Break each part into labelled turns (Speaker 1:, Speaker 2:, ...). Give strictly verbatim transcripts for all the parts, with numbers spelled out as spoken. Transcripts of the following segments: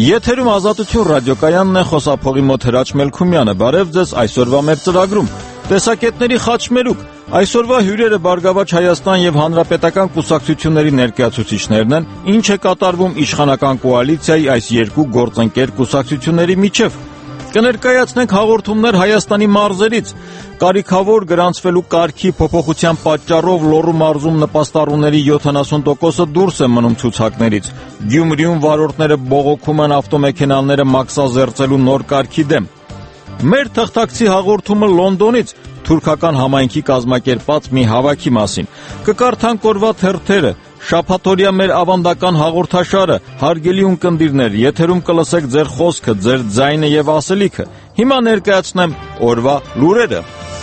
Speaker 1: Եթերում Ազատություն ռադիոկայանն է, խոսափողի մոտ Հրաչ Մելքումյանը։ Բարև ձեզ այսօրվա մեր ծրագրում։ Տեսակետների խաչմերուկ։ Այսօրվա հյուրերը Բարգավաճ Հայաստան եւ Հանրապետական կուսակցությունների ներկայացուցիչներն են, ինչ է կատարվում իշխանական կոալիցիայի այս երկու գործընկեր կուսակցությունների միջև։ Կներկայացնենք հաղորդումներ Հայաստանի մարզերից։ Կարիքավոր գրանցվելու կարգի փոփոխության պատճառով Լոռու մարզում նպաստառուների յոթանասուն տոկոսը դուրս է մնում ցուցակներից։ Գյումրիում վարորդները բողոքում են ավտոմեքենաները մաքսազերծելու նոր կարգի դեմ։ Մեր թղթակցի հաղորդումը Լոնդոնից թուրքական համայնքի կազմակերպած մի հավաքի մասին։ Կկարդանք օրվա թերթերը, շաբաթօրյա մեր ավանդական հաղորդաշարը, հարգելի ունկնդիրներ, եթերում կլսեք ձեր խոսքը, ձեր ձայնը եւ ասելիքը։ Հիմա ներկայացնեմ օրվա լուրերը։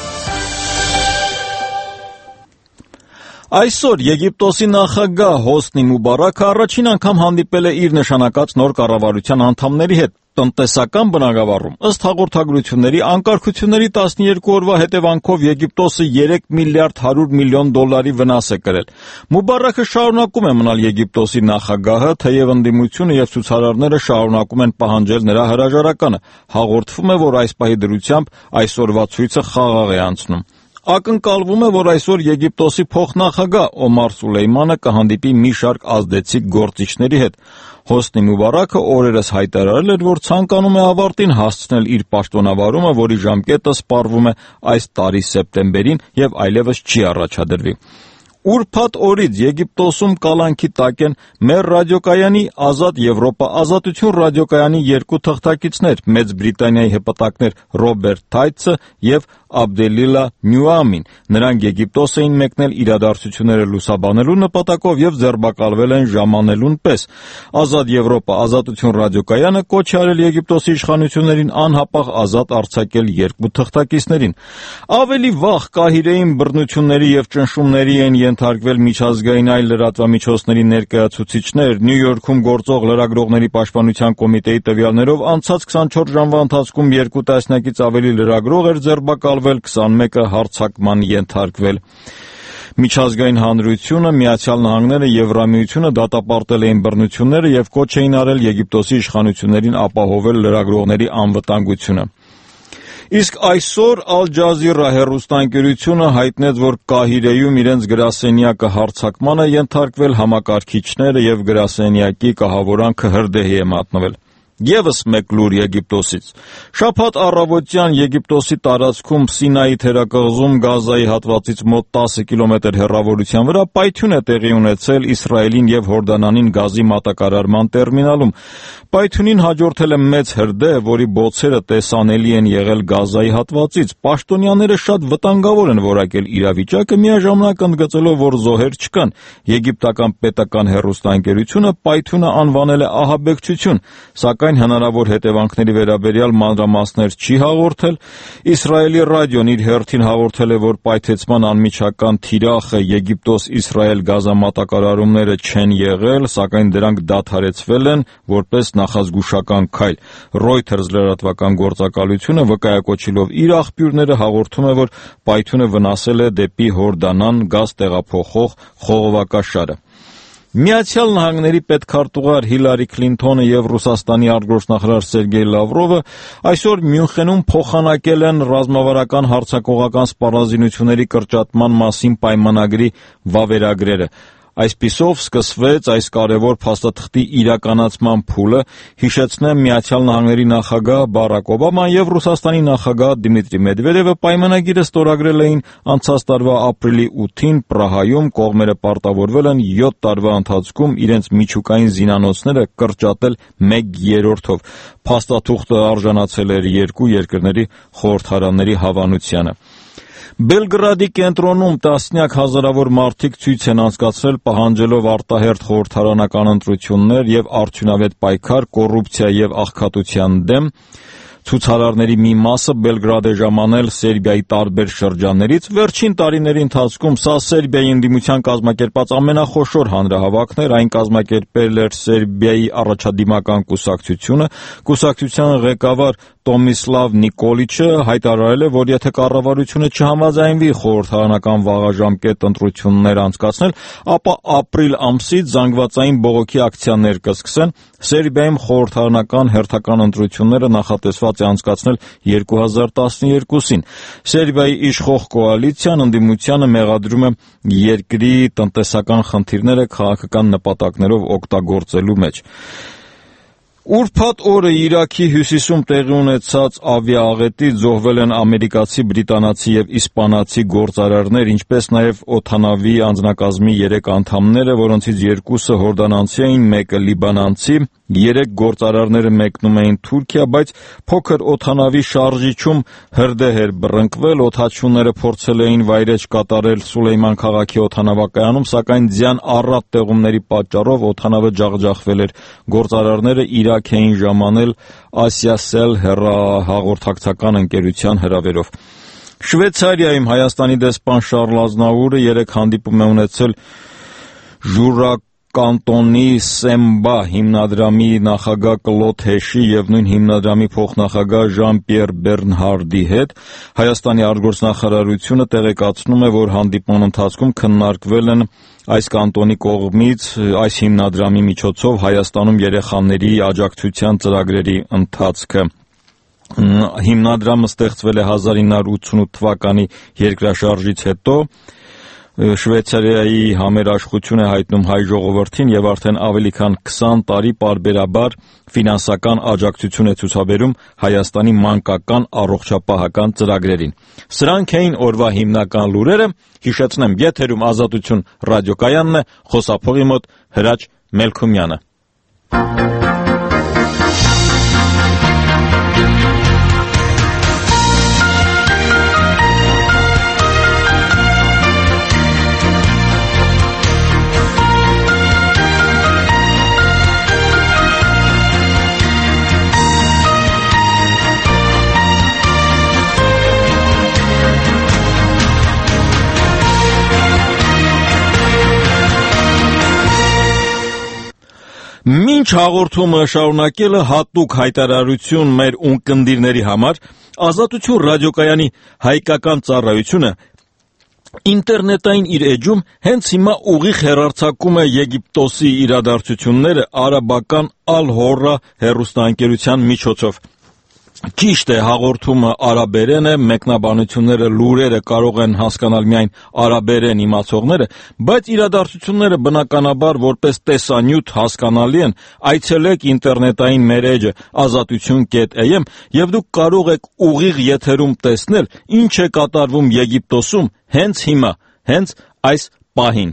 Speaker 1: Այսօր Եգիպտոսի նախագահ Հոսնի Մուբարաքը առաջին անգամ հանդիպել է իր նշանակած նոր կառավարության անդամների հետ տնտեսական բնագավառում։ Ըստ հաղորդագրությունների, անկարգությունների տասներկու օրվա հետևանքով Եգիպտոսը երեք միլիարդ հարյուր միլիոն դոլարի վնաս է կրել։ Մուբարաքը շարունակում է մնալ Եգիպտոսի նախագահը, թեև ընդդիմությունը եւ ցուցարարները շարունակում են պահանջել նրա հրաժարականը։ Հաղորդվում է, որ այս պահի դրությամբ այսօրվա ցույցը խաղաղ է անցնում։ Ակնկալվում է, որ այսօր Եգիպտոսի փոխնախագահ Օմար Սուլեյմանը կհանդիպի մի շարք ազդեցիկ գործիչների հետ։ Հոսնի Մուբարաքը օրերս հայտարարել էր, որ ցանկանում է ավարտին հասցնել իր պաշտոնավարումը, որի ժամկետը սպառվում է այս տարի սեպտեմբերին եւ այլևս չի առաջադրվի։ Ուրբաթ օրից Եգիպտոսում կալանքի տակ են մեր ռադիոկայանի Ազատ Եվրոպա Ազատություն ռադիոկայանի երկու թղթակիցներ, Մեծ Բրիտանիայի հպատակներ Ռոբերտ Թայցը եւ Աբդելիլա Նյուամին։ Նրանք Եգիպտոս էին մեկնել իրադարձությունները լուսաբանելու նպատակով եւ ձերբակալվել են ժամանելուն պես։ Ազատ Եվրոպա Ազատություն ռադիոկայանը կոչ է արել Եգիպտոսի իշխանություններին անհապաղ ազատ արձակել երկու թղթակիցներին։ Ավելի վաղ Կահիրեին բռնությունների եւ ճնշումների են ենթարկվել միջազգային այլ լրատվամիջոցների ներկայացուցիչներ։ Նյու Յորքում գործող լրագրողների պաշտպանության կոմիտեի տվյալներով անցած քսանչորս ժամվա ընթացքում երկու տասնյակից ավելի լրագրող էր ձերբակալվել, քսանմեկը հարձակման ենթարկվել։ Միջազգային հանրությունը, Միացյալ Նահանգները, Եվրամիությունը դատապարտել էին բռնությունները եւ կոչ էին արել Եգիպտոսի իշխանություններին ապահովել լրագրողների անվտանգությունը։ Իսկ այսօր Ալ Ջազիրա հեռուստաընկերությունը հայտնեց, որ Կահիրեում իրենց գրասենյակը հարձակման է ենթարկվել, համակարգիչները եւ գրասենյակի կահավորանքը հրդեհի է մատնվել։ Եվս մեկ լուր Եգիպտոսից։ Շաբաթ առավոտյան Եգիպտոսի տարածքում Սինայի թերակղզում Գազայի հատվածից մոտ տասը կիլոմետր հեռավորության վրա պայթյուն է տեղի ունեցել Իսրայելին եւ Հորդանանին գազի մատակարարման տերմինալում։ Պայթյունին հաջորդել է մեծ հրդեհ, որի բոցերը տեսանելի են եղել Գազայի հատվածից։ Պաշտոնյաները շատ վտանգավոր են որակել իրավիճակը, միաժամանակ ընդգծելով, որ զոհեր չկան։ Եգիպտական պետական հեռուստաընկերությունը պայթյունը անվանել է ահաբեկչություն, սակայն հնարավոր հետևանքների վերաբերյալ մանրամասներ չի հաղորդել։ Իսրայելի ռադիոն իր հերթին հաղորդել է, որ պայթեցման անմիջական թիրախը Եգիպտոս-Իսրայել գազամատակարարումները չեն եղել, սակայն դրանք դադարեցվել են որպես նախազգուշական քայլ։ Reuters լրատվական գործակալությունը վկայակոչելով իր աղբյուրները հաղորդում է, որ պայթյունը վնասել է դեպի Հորդանան գազ տեղափոխող խողովակաշարը։ Միացյալ Նահանգների պետքարտուղար Հիլարի Քլինթոնը եւ Ռուսաստանի արտգործնախարար Սերգեյ Լավրովը այսօր Մյունխենում փոխանակել են ռազմավարական հարձակողական սպառազինությունների կրճատման մասին պայմանագրի վավերագրերը։ Այսպիսով սկսվեց այս կարևոր փաստաթղթի իրականացման փուլը, հիշեցնեմ Միացյալ Նահանգների նախագահ Բարակ Օբաման եւ Ռուսաստանի նախագահ Դմիտրի Մեդվեդևը պայմանագիրը ստորագրել էին անցած տարվա ապրիլի ութին Պրահայում, կողմերը պարտավորվել են յոթ տարվա ընթացքում իրենց միջուկային զինանոցները կրճատել մեկ երրորդով։ Փաստաթուղթը արժանացել էր երկու երկրների խորհրդարանների հավանությանը։ Բելգրադի կենտրոնում տասնյակ հազարավոր մարդիկ ցույց են անցկացրել պահանջելով արտահերթ խորհրդարանական ընտրություններ եւ արդյունավետ պայքար կոռուպցիա եւ աղքատության դեմ։ Ցուցարարների մի մասը Բելգրադ է ժամանել Սերբիայի տարբեր շրջաններից։ Վերջին տարիների ընթացքում սա Սերբիայի ընդդիմության կազմակերպած ամենախոշոր հանրահավաքն էր, այն կազմակերպել էր Սերբիայի առաջադիմական կուսակցությունը։ Կուսակցության ղեկավար Տոմիսլավ Նիկոլիչը հայտարարել է, որ եթե կառավարությունը չհամաձայնվի խորհրդարանական վաղաժամկետ ընտրություններ անցկացնել, ապա ապրիլ ամսից զանգվածային բողոքի ակցիաներ կսկսեն։ Սերբիայում խորհրդարանական հերթական ընտրությունները նախատեսված է անցկացնել երկու հազար տասներկուսին։ Սերբիայի իշխող կոալիցիան ընդդիմությանը մեղադրում է երկրի տնտեսական խնդիրները քաղաքական նպատակներով օգտագործելու մեջ։ Ուրբաթ օրը Իրաքի հյուսիսում տեղի ունեցած ավիաաղետից զոհվել են ամերիկացի, բրիտանացի և իսպանացի գործարարներ, ինչպես նաև օդանավի անձնակազմի երեք անդամները, որոնցից երկուսը հորդանանցի էին, մեկը լիբանանցի։ Երեք գործարարները մեկնում էին Թուրքիա, բայց փոքր օդանավի շարժիչում հրդեհ էր բռնկվել, օդաչուները փորձել էին վայրէջք կատարել Սուլեյման քաղաքի օդանավակայանում, սակայն ձյան առատ տեղումների պատճառով օդանավը ջախջախվել էր։ Գործարարները Իրաք էին ժամանել Ասիասել հեռահաղորդակցական ընկերության հրավերով։ Շվեյցարիայում Հայաստանի դեսպան Շարլ Ազնավուրը երեկ հանդիպում է ունեցել Ժուրա կանտոնի Սեմբա հիմնադրամի նախագահ Կլոդ Հեշի և նույն հիմնադրամի փոխնախագահ Ժան-Պիեր Բեռնհարդի հետ։ Հայաստանի արտգործնախարարությունը տեղեկացնում է, որ հանդիպման ընթացքում քննարկվել են այս կանտոնի կողմից այս հիմնադրամի միջոցով Հայաստանում երեխաների աջակցության ծրագրերի ընթացքը։ Հիմնադրամը ստեղծվել է հազար ինը հարյուր ութսունութ թվականի երկրաշարժից հետո։ Շվեյցարիայի համերաշխություն է հայտնում հայ ժողովրդին և արդեն ավելի քան քսան տարի պարբերաբար ֆինանսական աջակցություն է ցուցաբերում Հայաստանի մանկական առողջապահական ծրագրերին։ Սրանք էին օրվա հիմնական լուրերը։ Հիշեցնեմ, եթերում Ազատություն ռադիոկայանն է, խոսափողի մոտ Հրաչ Մելքումյանը։ Մինչ հաղորդումը շարունակելը հատուկ հայտարարություն մեր ունկնդիրների համար, Ազատություն ռադիոկայանի հայկական ծառայությունը ինտերնետային իր էջում հենց հիմա ուղիղ հեռարձակում է Եգիպտոսի իրադարձությունները արաբական Ալ-Հորրա հեռուստաընկերության միջոցով։ Ճիշտ է, հաղորդումը արաբերեն է, մեկնաբանությունները, լուրերը կարող են հասկանալ միայն արաբերեն իմացողները, բայց իրադարձությունները բնականաբար որպես տեսանյութ հասկանալի են։ Այցելեք ինտերնետային մեր էջը ազատություն կետ am և դուք կարող եք ուղիղ եթերում տեսնել, ինչ է կատարվում Եգիպտոսում հենց հիմա, հենց այս պահին։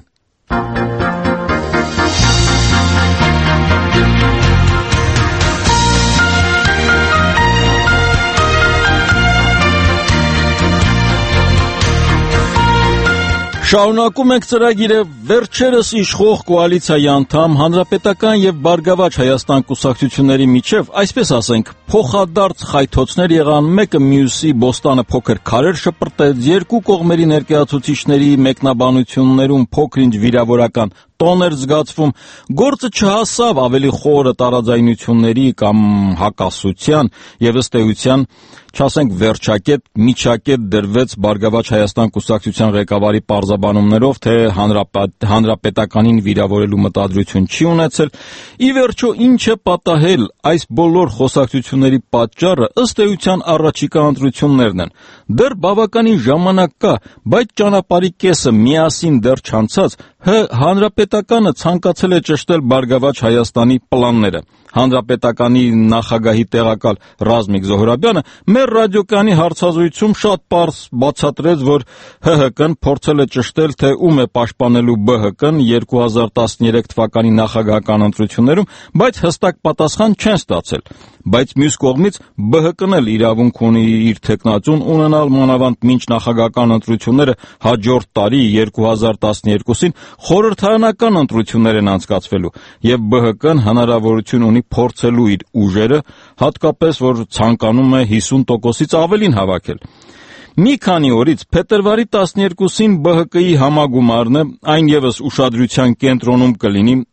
Speaker 1: Շարունակում ենք ծրագիրը։ Վերջերս իշխող կոալիցիայի անդամ Հանրապետական և Բարգավաճ Հայաստան կուսակցությունների միջև, այսպես ասենք, փոխադարձ խայթոցներ եղան, մեկը մյուսի բոստանը փոքր քարեր շպրտեց, երկու կողմերի ներկայացուցիչների մեկնաբանություններում փոքր-ինչ վիրավորական տոն էր զգացվում, գործը չհասավ ավելի խորը տարաձայնությունների կամ հակասության և ըստ էության, չասենք վերջակետ, միջակետ դրվեց Բարգավաճ Հայաստան կուսակցության ղեկավարի պարզաբանումներով, թե հանրապետականին վիրավորելու մտադրություն չի ունեցել։ Ի վերջո, ինչ է պատահել այս բոլոր խոսակցությունների պատճառը ըստ էության առաջիկա ընտրություններն են։ Դեռ բավականին ժամանակ կա, բայց ճանապարհի կեսը միասին դեռ չանցած, Հանրապետականը ցանկացել է ճշտել Բարգավաճ Հայաստանի պլանները։ Հանրապետականի նախագահի տեղակալ Ռազմիկ Զոհրաբյանը մեր ռադիոկայանի հարցազրույցում շատ պարզ բացատրեց, որ ՀՀԿ-ն փորձել է ճշտել, թե ում է պաշտպանելու ԲՀԿ-ն երկու հազար տասներեք թվականի նախագահական ընտրություններում, բայց հստակ պատասխան չեն ստացել։ Բայց մյուս կողմից ԲՀԿ-ն էլ իրավունք ունի իր թեկնածուն ունենալ, մանավանդ մինչ նախագահական ընտրությունները հաջորդ տարի երկու հազար տասներկուսին խորհրդարանական ընտրություններ են անցկացվելու, և ԲՀԿ-ն հնարավորություն ունի փորձելու իր ուժերը, հատկապես որ ցանկանում է հիսուն տոկոսից ավելին հավաքել։ Մի քանի օրից փետրվարի տասներկուսին ԲՀԿ-ի համագումարն է, այն ևս ուշադրության կենտրոնում կլինի,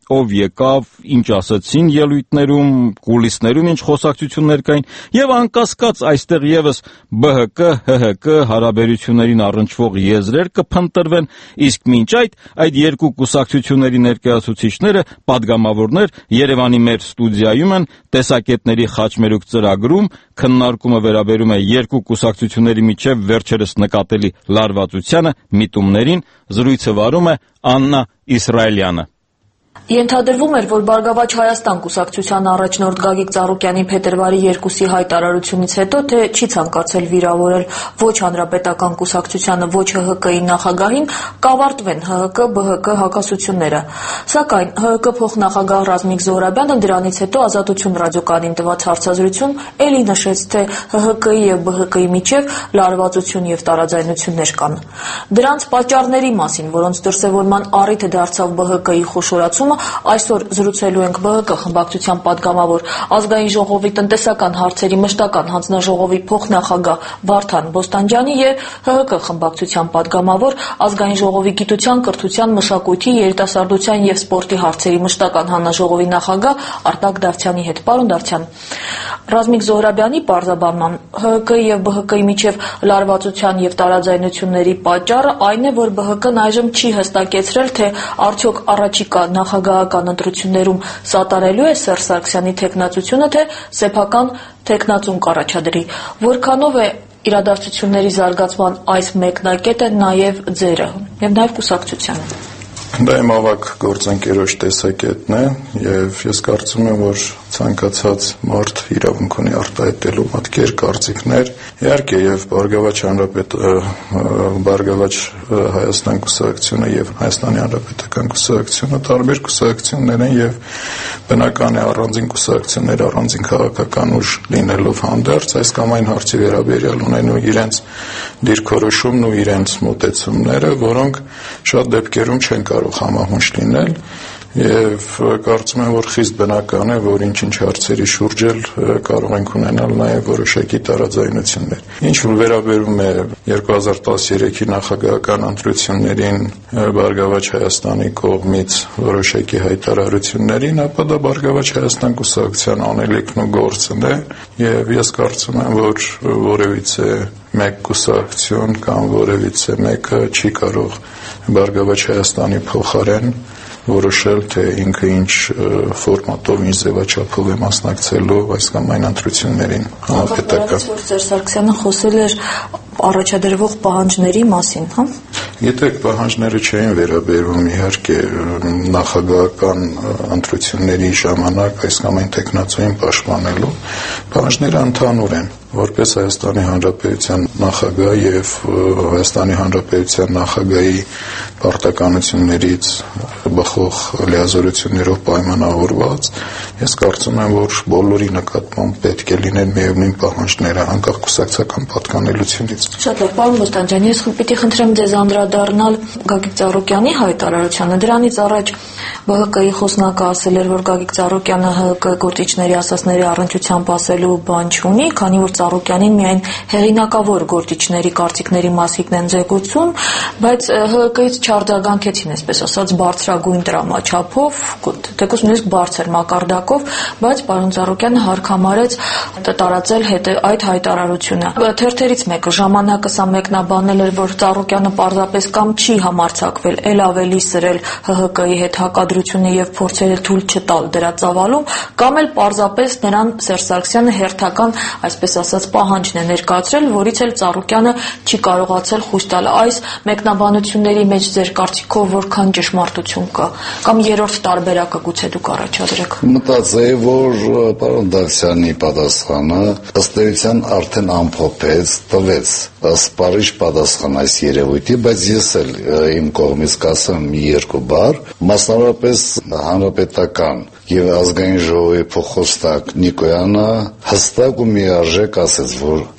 Speaker 1: ով եկավ, ինչ ասացին ելույթներում, կուլիսներում ինչ խոսակցություններ կային, եւ անկասկած այստեղ եւս B H K H H K հարաբերություններին առնչվող եզրեր կփնտրվեն, իսկ մինչ այդ այդ երկու կուսակցությունների ներկայացուցիչները պատգամավորներ Երևանի մեր ստուդիայում են տեսակետների խաչմերուկ ծրագրում քննարկումը վերաբերում է երկու կուսակցությունների միջև վերջերս նկատելի լարվածությանը, միտումներին, զրույցը վարում է Աննա Իսրայելյանը։
Speaker 2: Ենթադրվում էր, որ Բարգավաճ Հայաստան կուսակցության առաջնորդ Գագիկ Ծառուկյանի փետրվարի երկուսի հայտարարությունից հետո թե չի ցանկացել վիրավորել ոչ հանրապետական կուսակցությանը, ոչ H H K-ի նախագահին, կավարտվեն H H K B H K հակասությունները։ Սակայն H H K փոխնախագահ Ռազմիկ Զոհրաբյանը դրանից հետո Ազատություն ռադիոկայանին տված հարցազրույցում էլի նշեց, թե H H K-ի եւ B H K-ի միջև լարվածություն եւ տարաձայնություններ կան։ Դրանց պատճառների մասին, որոնց դրսեւորման առիթը դարձավ B H K-ի խոշորացումը, այսօր զրուցելու ենք B H K խմբակցության падգամավոր ազգային ժողովի տնտեսական հարցերի մշտական հանձնաժողովի փոխնախագահ Վարդան Բոստանջյանի եւ H H K խմբակցության падգամավոր ազգային ժողովի գիտության, կրթության, մշակույթի, երիտասարդության եւ սպորտի հարցերի մշտական հանձնաժողովի նախագահ Արտակ Դավթյանի հետ։ Պարոն Դավթյան, Ռազմիկ Զոհրաբյանի պարզաբանման H H K եւ B H K-ի միջև լարվածության եւ տարաձայնությունների պատճառը այն է, որ B H K-ն այժմ չի հստակեցրել, թե արդյոք առաջիկա նախագահական ընտրություններում սատարելու է Սերժ Սարգսյանի թեկնածությունը, թե սեփական թեկնածուն կառաջադրի։ Որքանով է իրադարձությունների զարգացման այս մեկնակետը նաև ձերը եւ նաև կուսակցությանը։
Speaker 3: Դա իմ ավագ գործընկերոջ տեսակետն է եւ ես կարծում եմ, որ ցանկացած մարդ իրավունք ունի արտահայտելու պատկեր, կարծիքներ, իհարկե եւ Բարգավաճ Հանրապետ Բարգավաճ Հայաստան կուսակցությունը եւ Հայաստանի Հանրապետական կուսակցությունը տարբեր կուսակցություններ են եւ բնական է առանձին կուսակցություններ, առանձին քաղաքական ուժ լինելով հանդերձ այս կամ այն հարցի վերաբերյալ ունեն իրենց դիրքորոշումն ու իրենց մոտեցումները, որոնք շատ դեպքերում չեն կարող համահունչ լինել եւ կարծում եմ, որ խիստ բնական է, որ ինչ-ինչ հարցերի շուրջ էլ կարող ենք ունենալ նաեւ որոշակի տարաձայնություններ։ Ինչ որ վերաբերում է երկու հազար տասներեքի նախագահական ընտրություններին Բարգավաճ Հայաստանի կողմից որոշակի հայտարարություններին, ապա դա Բարգավաճ Հայաստան կուսակցության անելիքն ու գործն է եւ ես կարծում եմ, որ որևիցե մեկ կուսակցություն կամ որևիցե մեկը չի կարող Բարգավաճ Հայաստանի փոխարեն որոշել, թե ինքը ինչ ֆորմատով, ինչ ձևաչափով է մասնակցելու այս կամ այն ընտրություններին հանրապետական։
Speaker 2: Սերժ Սարգսյանը խոսել էր առաջադրվող պահանջների մասին, հա՞։
Speaker 3: Գիտեք, պահանջները չէին վերաբերում իհարկե նախագահական ընտրությունների ժամանակ այս կամ այն տեխնացուին պաշտպանելու, պահանջները ընդհանուր են, որպես Հայաստանի Հանրապետության նախագահ եւ Հայաստանի Հանրապետության նախագահի պարտականություններից բխող լիազորություններով պայմանավորված, ես կարծում եմ, որ բոլորի նկատմամբ պետք է լինեն միևնույն պահանջները, անկախ կուսակցական պատկանելությունից։
Speaker 2: Շատ լավ, պարոն Բոստանջյան, ես պիտի խնդրեմ ձեզ անդրադառնալ Գագիկ Ծառուկյանի հայտարարությանը։ Դրանից առաջ B H K-ի խոսնակը ասել էր, որ Գագիկ Ծառուկյանը H H K գործիչների ասածների առնչությամբ ասելու բան չունի, քանի որ Ծառուկյանին միայն հեղինակավոր գործիչների կարծիքների մասին են զեկուցում, բայց H H K-ից չարձագանքեցին, այսպես ասած, բարձրագույն տրամաչափով, թեկուզ նույնիսկ բարձր մակարդակով, բայց պարոն Ծառուկյանը հարկ-համարեց տարածել այդ հայտարարությունը։ Թերթերից մեկը ժամանակը սա մեկնաբանել էր, որ Ծառուկյանը պարզապես կամ չի համարձակվել էլ ավելի սրել H H K-ի հետ հակադրությունը եւ փորձել է թույլ չտալ դրա ծավալում, կամ էլ պարզապես նրան Սերժ Սարգսյանը հերթական, այսպես ասած, պահանջն է ներկայացրել, որից էլ Ծառուկյանը չի կարողացել խույս տալ։ Այս մեկնաբանությունների մեջ ձեր կարծիքով որքան ճշմարտություն կա, կամ երրորդ տարբերակը գուցե դուք առաջադրեք։
Speaker 4: Մտածեի, որ պարոն Դավթյանի պատասխանը ըստ էության արդեն ամփոփեց, տվեց սպառիչ պատասխան այս երևույթի, բայց ես էլ իմ կողմից կասեմ մի երկու բառ, մասնավորապես հանրապետական եւ ազգային ժողովի փոխոստակ Նիկոյանը հստակ ու միարժեք ասեց, որ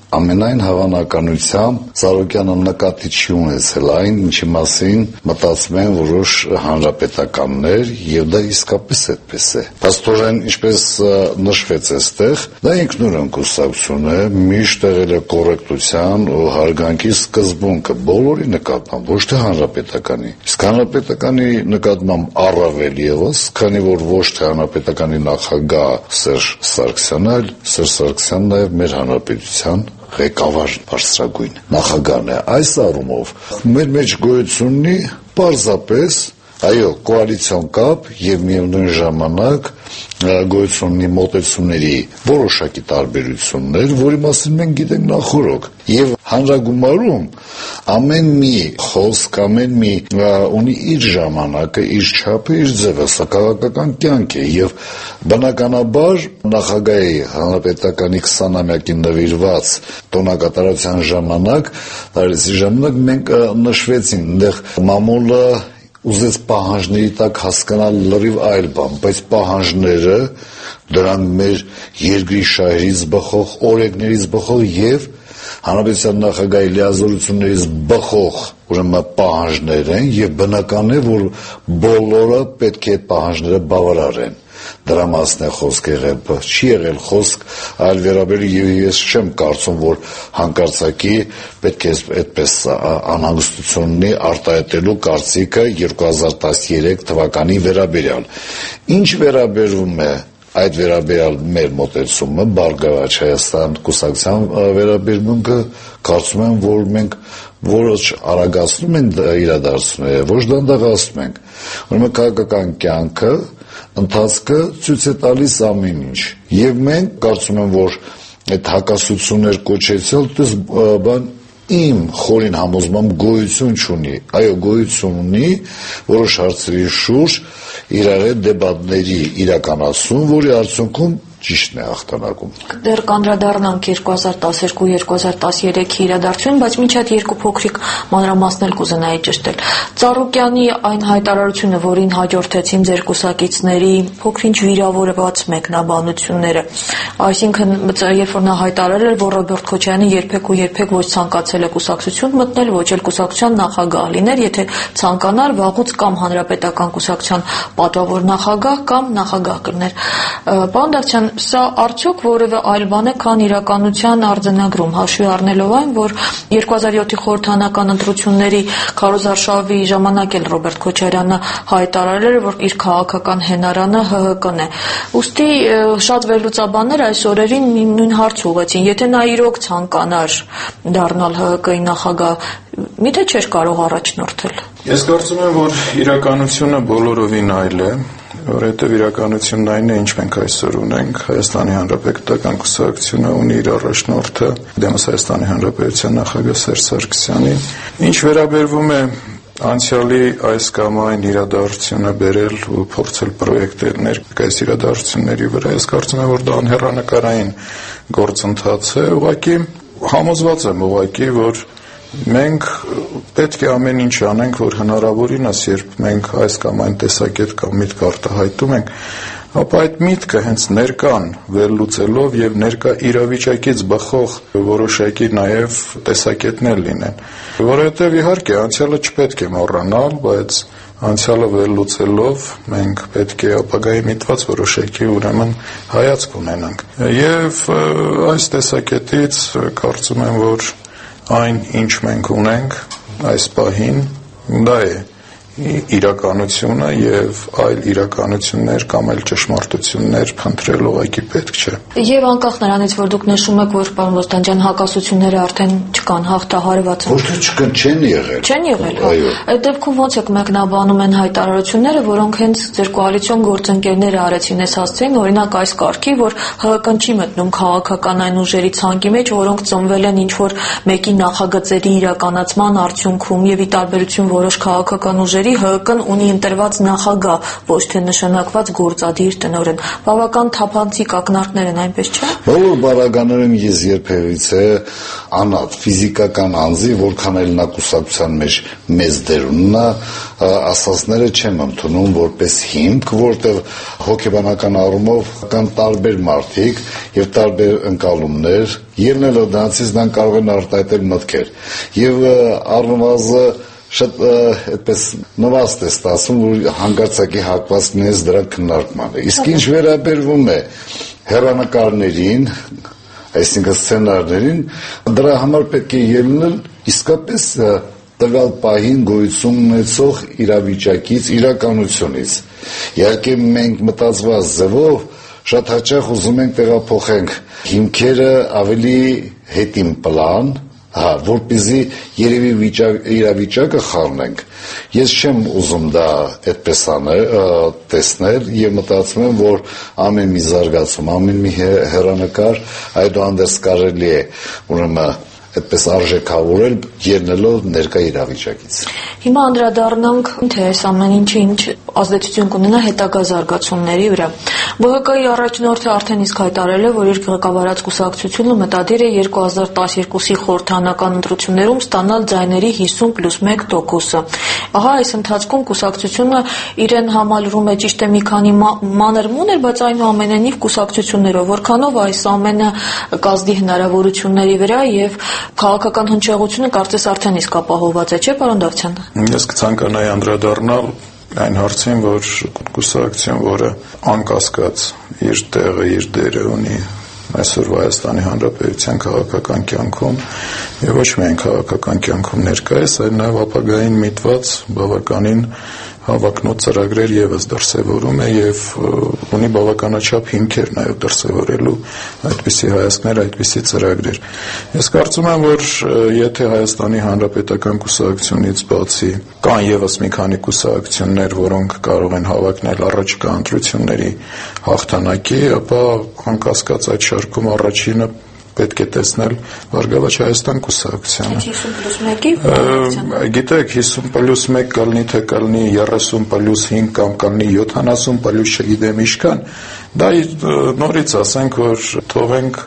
Speaker 4: Ամենայն հավանականությամբ Ծառուկյանը նկատի չի ունեցել այն, ինչի մասին մտածում են որոշ հանրապետականներ, եւ դա իսկապես այդպես է։ Փաստորեն, ինչպես նշվեց այստեղ, դա ինքնուրույն կուսակցություն է, միշտ եղել է կոռեկտության ու հարգանքի սկզբունքը բոլորի նկատմամբ, ոչ թե հանրապետականի։ Իսկ հանրապետականի նկատմամբ առավել եւս, քանի որ ոչ թե հանրապետականի նախագահ Սերժ Սարգսյանն, այլ Սերժ Սարգսյանն նաեւ մեր հանրապետության ղեկավար բարձրագույն նախագահն է։ Այս առումով մեր մեջ գոյություն ունի պարզապես այո կոալիցիոն կապ եւ միևնույն ժամանակ գոյություն ունի մոտեցումների որոշակի տարբերություններ, որի մասին մենք գիտենք նախորոք, եւ հանրագումարում ամեն մի խոսք, ամեն մի ունի իր ժամանակը, իր չափը, իր ձևը, սա քաղաքական կյանք է եւ բնականաբար նախագահի հանրապետականի քսանամյակին նվիրված տոնակատարության ժամանակ, տարեցի ժամանակ մենք նշվեցին այնտեղ մամուլը ուզեց պահանջների տակ հասկանալ լրիվ այլ բան, բայց պահանջները դրանք մեր երկրի շահերից բխող, օրենքներից բխող եւ հանրապետության նախագահի լիազորություններից բխող ուրեմն պահանջներ են եւ բնական է, որ բոլորը պետք է այդ պահանջները բավարարեն։ Դրա մասն է խոսք եղել, չի եղել խոսք այլ վերաբերի եւ ես չեմ կարծում, որ հանկարծակի պետք է այդպես անհանգստություն ունի արտահայտելու կարծիքը երկու հազար տասներեք թվականի վերաբերյալ։ Ինչ վերաբերում է այդ վերաբերյալ մեր մոտեցումը, Բարգավաճ Հայաստան կուսակցության վերաբերմունքը, կարծում եմ, որ մենք որոշ արագացնում ենք իրադարձությունները, ոչ դանդաղացնում ենք։ Ուրեմն քաղաքական կյանքը ընթացքը ցույց է տալիս ամեն ինչ եւ մենք կարծում եմ, որ այդ հակասություններ կոչեցել դες բան իմ խորին համոզմամբ գոյություն չունի, այո գոյություն ունի որոշ հարցերի շուրջ իրար հետ դեբատների իրականացում, որի արդյունքում ճիշտն է հաղթանակում։
Speaker 2: Դեռ կանդրադառնանք երկու հազար տասներկու երկու հազար տասներեքի իրադարձությունին, բայց մինչ այդ երկու փոքրիկ մանրամասնել կուզենայի ճշտել։ Ծառուկյանի այն հայտարարությունը, որին հաջորդեցին ձեր կուսակիցների փոքրինչ վիրավորված մեկնաբանությունները, այսինքն երբ որ նա հայտարարել էր, որ Ռոբերտ Քոչարյանը երբեք ու երբեք ոչ ցանկացել է կուսակցություն մտնել, ոչ էլ կուսակցության նախագահ լինել, եթե ցանկանար վաղուց կամ հանրապետական կուսակցության պատվավոր նախագահ կամ նախագահ կլներ։ Պարոն Դավթյան, սա արդյոք որևէ այլ բան է, քան իրականության արձանագրում, հաշվի առնելով այն, որ երկու հազար յոթի խորհրդարանական ընտրությունների քարոզարշավի ժամանակ էլ Ռոբերտ Քոչարյանը հայտարարել էր, որ իր քաղաքական հենարանը ՀՀԿ-ն է։ Ուստի շատ վերլուծաբաններ այս օրերին նույն հարց ուղղեցին, եթե նա իրոք ցանկանար դառնալ ՀՀԿ-ի նախագահ, միթե չէր կարող առաջնորդել։
Speaker 3: Ես կարծում եմ, որ իրականությունը բոլորովին այլ է, որովհետև իրականությունն այն է, ինչ մենք այսօր ունենք, Հայաստանի Հանրապետական կուսակցությունը ունի իր առաջնորդը, դեմս Հայաստանի Հանրապետության նախագահ Սերժ Սարգսյանին։ Ինչ վերաբերվում է անցյալի այս կամ այն իրադարձությունը բերել ու փորձել պրոյեկտել ներկայիս իրադարձությունների վրա, ես կարծում եմ, որ դա անհեռանկարային գործընթաց է, ուղղակի համոզված եմ ուղղակի, որ մենք պետք է ամեն ինչ անենք, որ հնարավորինս, երբ մենք այս կամ այն տեսակետ կամ միտք արտահայտում ենք, ապա այդ միտքը հենց ներկան վերլուծելով եւ ներկա իրավիճակից բխող որոշակի նաեւ տեսակետներ լինեն, որովհետեւ իհարկե անցյալը չպետք է մոռանալ, բայց անցյալը վերլուծելով մենք պետք է ապագայի միտված որոշակի ուրեմն հայացք ունենանք եւ այս տեսակետից կարծում եմ, որ այն ինչ մենք ունենք այս պահին դա է իրականությունը եւ այլ իրականություններ կամ այլ ճշմարտություններ փնտրել ուղղակի պետք չէ։
Speaker 2: Եվ անկախ նրանից, որ դուք նշում եք, որ պարոն Ոստանջյան հակասությունները արդեն չկան, հաղթահարված են։
Speaker 4: Ոչ թե չկան, չեն եղել։
Speaker 2: Չեն եղել։ Այդ դեպքում ո՞նց եք մեկնաբանում են հայտարարությունները, որոնք հենց ձեր կոալիցիոն գործընկերները արեցին, ես հասցրին, օրինակ այս կարգի, որ ՀՀԿ-ն չի մտնում քաղաքական այն ուժերի ցանկի մեջ, որոնք ծնվել են ինչ որ մեկի նախագծերի իրականացման արդյունքում եւ ի տարբերություն որոշ քաղաքական ուժերի ուժերի ՀՀԿ-ն ունի ընտրված նախագահ, ոչ թե նշանակված գործադիր տնօրեն։ Բավական թափանցիկ ակնարկներ են, այնպես չէ՞։
Speaker 4: Բոլոր բարականերում ես երբևիցե անհատ ֆիզիկական անձի, որքան էլ նա կուսակցության մեջ մեծ դեր ունենա, ասածները չեմ ընդունում որպես հիմք, որտեղ հոգեբանական առումով կան տարբեր մարդիկ եւ տարբեր ընկալումներ, ելնելով դրանից նրանք կարող են արտահայտել մտքեր եւ առնվազն շատ այդպես նվաստ է ստացվում, որ հանգարցակի հակված լինես դրա քննարկմանը։ Իսկ ինչ վերաբերվում է հեռանկարներին, այսինքն սցենարներին, դրա համար պետք է ելնել իսկապես տվյալ պահին գոյություն ունեցող իրավիճակից, իրականությունից։ Իհարկե մենք մտածված ձևով շատ հաճախ ուզում ենք տեղափոխենք հիմքերը ավելի հետին պլան, հա, որպեսզի երևի իրավիճակը խառնենք։ Ես չեմ ուզում դա այդպես անել, տեսնել եւ մտածում եմ, որ ամեն մի զարգացում, ամեն մի հեռանկար այդուհանդերձ կարելի է ուրեմն այդպես արժեքավորել ելնելով ներկա իրավիճակից։
Speaker 2: Հիմա անդրադառնանք, թե այս ամեն ինչը ինչ ազդեցություն կունենա հետագա զարգացումների վրա։ ԲՀԿ-ի առաջնորդը արդեն իսկ հայտարարել է, որ իր ղեկավարած կուսակցությունը մտադիր է երկու հազար տասներկուսի խորհրդարանական ընտրություններում ստանալ ձայների հիսուն պլյուս մեկ տոկոսը։ Ահա այս ընթացքում կուսակցությունը իրեն համալրում է ճիշտ է մի քանի մանր-մուներ, բայց այնուամենայնիվ կուսակցություններով, որքանով այս ամենը կազդի հնարավորությունների վրա եւ քաղաքական հնչեղությունը կարծես արդեն իսկ ապահովված է, չէ՞ պարոն Դավթյան։
Speaker 3: Ես կցանկանայի անդրադառնալ այն հարցին, որ կուսակցություն, որը անկասկած իր տեղը, իր դերը ունի այսօր Հայաստանի Հանրապետության քաղաքական կյանքում եւ ոչ միայն քաղաքական կյանքում ներկայիս, այլ նաեւ ապագային միտված բավականին հավակնոտ ծրագրեր եւս դրսեւորում է եւ ունի բավականաչափ հիմքեր նաեւ դրսեւորելու այդպիսի հայացքներ, այդպիսի ծրագրեր։ Ես կարծում եմ, որ եթե Հայաստանի Հանրապետական կուսակցությունից բացի կան եւս մի քանի կուսակցություններ, որոնք կարող են հավակնել առաջիկա ընտրությունների հաղթանակի, ապա անկասկած այդ շարքում առաջինը պետք է տեսնել Բարգավաճ Հայաստան կուսակցությանը։
Speaker 2: հիսուն պլյուս մեկի
Speaker 3: Գիտեք, հիսուն պլյուս մեկ կլինի, թե կլինի երեսուն պլյուս հինգ կամ կլինի յոթանասուն պլյուս չգիտեմ ինչքան, դա նորից ասենք, որ թողենք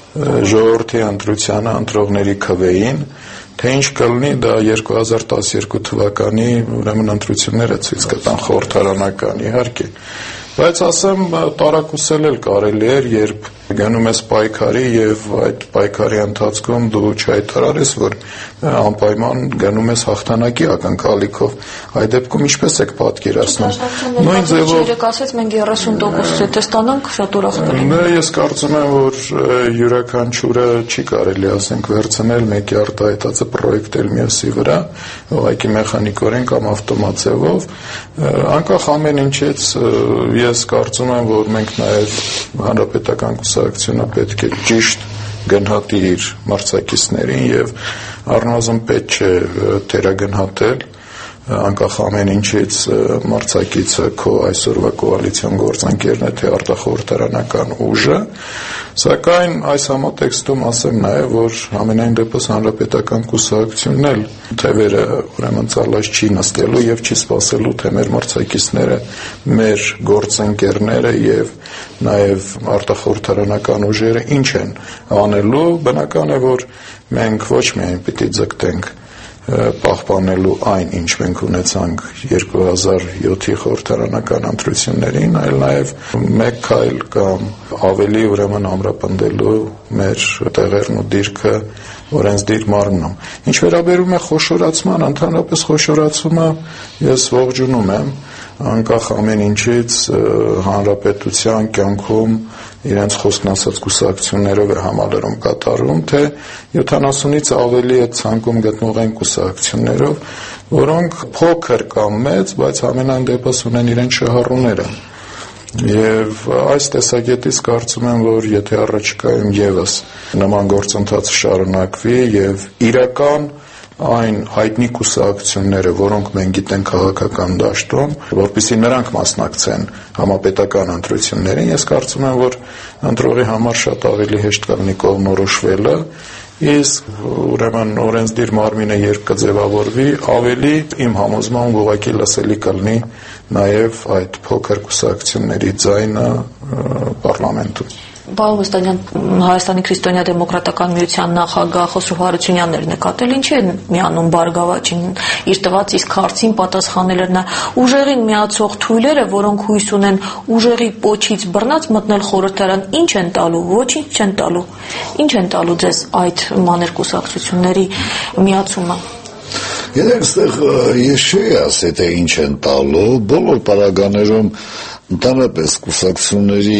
Speaker 3: ժողովրդի ընտրությանը, ընտրողների քվեին, թե ինչ կլինի, դա երկու հազար տասներկու թվականի ուրեմն ընտրությունները ցույց կտան խորհրդարանական, իհարկե։ Բայց ասեմ, տարակուսել էլ կարելի էր, երբ գնում ես պայքարի եւ այդ պայքարի ընթացքում դու չհայտարարես, որ անպայման գնում ես հաղթանակի ակնկալիքով, այդ դեպքում ինչպես եք պատկերացնում։ Նույն ձևով
Speaker 2: ասեց մենք երեսուն տոկոս եթե ստանանք, շատ ուրախ կլինենք։
Speaker 3: Ես կարծում եմ, որ յուրաքանչյուրը չի կարելի ասենք վերցնել մեկի արտահայտածը պրոյեկտել մյուսի վրա, ուղղակի մեխանիկորեն կամ ավտոմատ ձևով, անկախ ամեն ինչից ես կարծում եմ, որ մենք նաև հանրապետական կուսակցությունը պետք է ճիշտ գնահատի իր մրցակիցներին եւ առնվազն պետք չէ թերագնահատել անկախ ամեն ինչից մրցակիցը քո այսօրվա կոալիցիոն գործընկերն է թե արտախորհրդարանական ուժը, սակայն այս համատեքստում ասեմ նաև, որ ամենայն դեպս հանրապետական կուսակցությունն էլ թևերը ուրեմն ծալած չի նստելու եւ չի սпасելու, թե մեր մրցակիցները, մեր գործընկերները եւ նաև արտախորհրդարանական ուժերը ինչ են անելու, բնական է, որ մենք ոչ միայն պիտի ձգտենք պահպանելու այն, ինչ մենք ունեցանք երկու հազար յոթի խորհրդարանական ընտրություններին, այլ նաև մեկ քայլ կամ ավելի ուրեմն ամրապնդելու մեր տեղերն ու դիրքը օրենսդիր մարմնում։ Ինչ վերաբերում է խոշորացման, ընդհանրապես խոշորացումը ես ողջունում եմ, անկախ ամեն ինչից հանրապետության կյանքում իրենց խոսքն ասած կուսակցություններով է համալրում կատարում, թե յոթանասունից ավելի է ցանկում գտնող այն կուսակցություններով, որոնք փոքր կամ մեծ, բայց ամենայն դեպս ունեն իրենց շահառուները։ Եվ այս տեսակետից կարծում եմ, որ եթե առաջիկայում եւս նման գործընթացը շարունակվի եւ իրական այն հայտնի կուսակցությունները, որոնք մենք գիտենք քաղաքական դաշտում, որպեսզի նրանք մասնակցեն համապետական ընտրություններին, ես կարծում եմ, որ ընտրողի համար շատ ավելի հեշտ կլինի կողմնորոշվելը իսկ ուրեմն օրենսդիր մարմինը երբ կձևավորվի, ավելի իմ համոզմամբ ուղղակի լսելի կլինի նաև այդ փոքր կուսակցությունների ձայնը պարլամենտում։
Speaker 2: Պարոն Վստահյան, Հայաստանի քրիստոնյա-դեմոկրատական միության նախագահ Խոսրով Հարությունյանն էր նկատել, ինչի է միանում Բարգավաճին իր տված իսկ հարցին պատասխանել էր նա ուժեղին միացող թույլերը, որոնք հույս ունեն ուժեղի պոչից բռնած մտնել խորհրդարան, ինչ են տալու, ոչինչ չեն տալու։ Ինչ են տալու ձեզ այդ մանր կուսակցությունների միացումը։
Speaker 4: Երեք ստեղ ես չի ասի, թե ինչ են տալու, բոլոր պարագաներում ընդհանրապես կուսակցությունների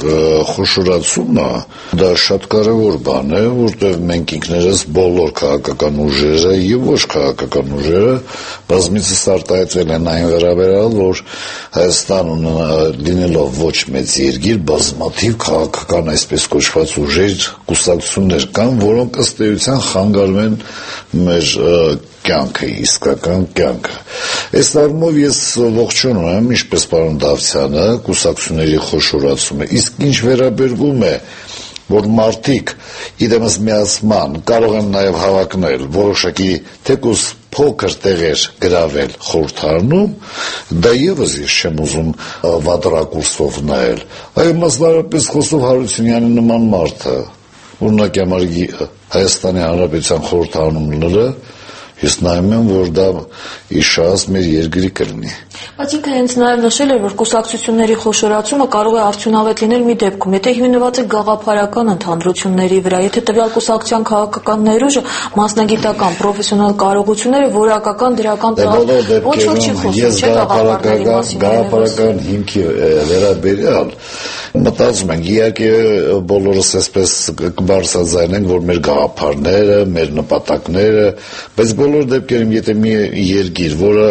Speaker 4: խոշորացումը դա շատ կարևոր բան է, որտեղ մենք ինքներս բոլոր քաղաքական ուժերը եւ ոչ քաղաքական ուժերը բազմիցս արտահայտվել են այն վերաբերյալ, որ Հայաստանը լինելով ոչ մեծ երկիր, բազմաթիվ քաղաքական այսպես կոչված ուժեր, կուսակցություններ կան, որոնք ըստ էության խանգարում են մեր կյանքը, իսկական կյանքը։ Այս առումով ես ողջունում եմ, ինչպես պարոն Դավթյանը, կուսակցությունների խոշորացումը, իսկ ինչ վերաբերվում է, որ մարդիկ իրենց միացման կարող են նաև հավակնել որոշակի թեկուզ փոքր տեղեր գրավել խորհրդարանում, դա եւս ես չեմ ուզում վատրակուրսով նայել, այլ մասնավորապես Խոսրով Հարությունյանի նման մարդը, օրինակ համար Հայաստանի Հանրապետության խորհրդարանում լրը, ես նայում եմ, որ դա իշահաս մեր երկրի կլինի։
Speaker 2: Բայց ինքը հենց նաև նշել էր, որ կուսակցությունների խոշորացումը կարող է արդյունավետ լինել մի դեպքում, եթե հիմնված է գաղափարական ընդհանրությունների վրա, եթե տվյալ կուսակցության քաղաքական ներուժը, մասնագիտական, պրոֆեսիոնալ կարողությունները, որակական դրական ոչ ոք չի խոսում, չէ՞ գաղափարների մասին։
Speaker 4: Գաղափարական հիմքի վերաբերյալ մտածում ենք, իհարկե բոլորս այսպես կբարձրաձայնենք, որ մեր գաղափարները, մեր նպատակները, բայց բոլոր դեպքերում, եթե մի երկիր, որը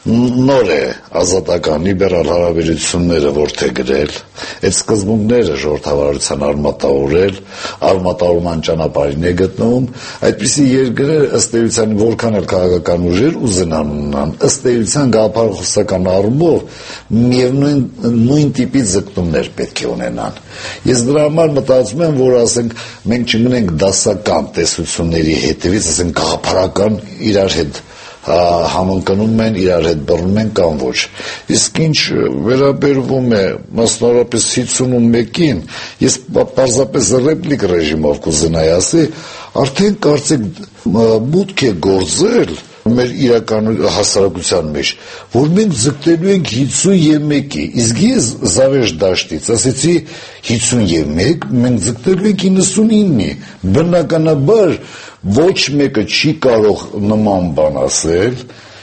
Speaker 4: նոր է ազատական լիբերալ հարաբերությունները որդեգրել, այդ սկզբունքները ժողովրդավարության արմատավորել, արմատավորման ճանապարհին է գտնվում, այդպիսի երկրը ըստ էության որքան էլ քաղաքական ուժեր ուզենան ունենան, ըստ էության գաղափարախոսական առումով միևնույն նույն տիպի ձգտումներ պետք է ունենան։ Ես դրա համար մտածում եմ, որ ասենք մենք չգնենք դասական տեսությունների հետևից, ասենք գաղափարական իրար հետ համընկնում են, իրար հետ բռնում են կամ ոչ։ Իսկ ինչ վերաբերվում է մասնավորապես հիսունմեկին, ես պարզապես ռեպլիկ ռեժիմով կուզենայի ասի, արդեն կարծեք մուտք է գործել մեր իրական հասարակության մեջ, որ մենք ձգտելու ենք հիսունմեկի, իսկ ես Զավեշ դաշտից ասեցի հիսունմեկ, մենք ձգտելու ենք իննսունինի, բնականաբար ոչ մեկը չի կարող նման բան ասել,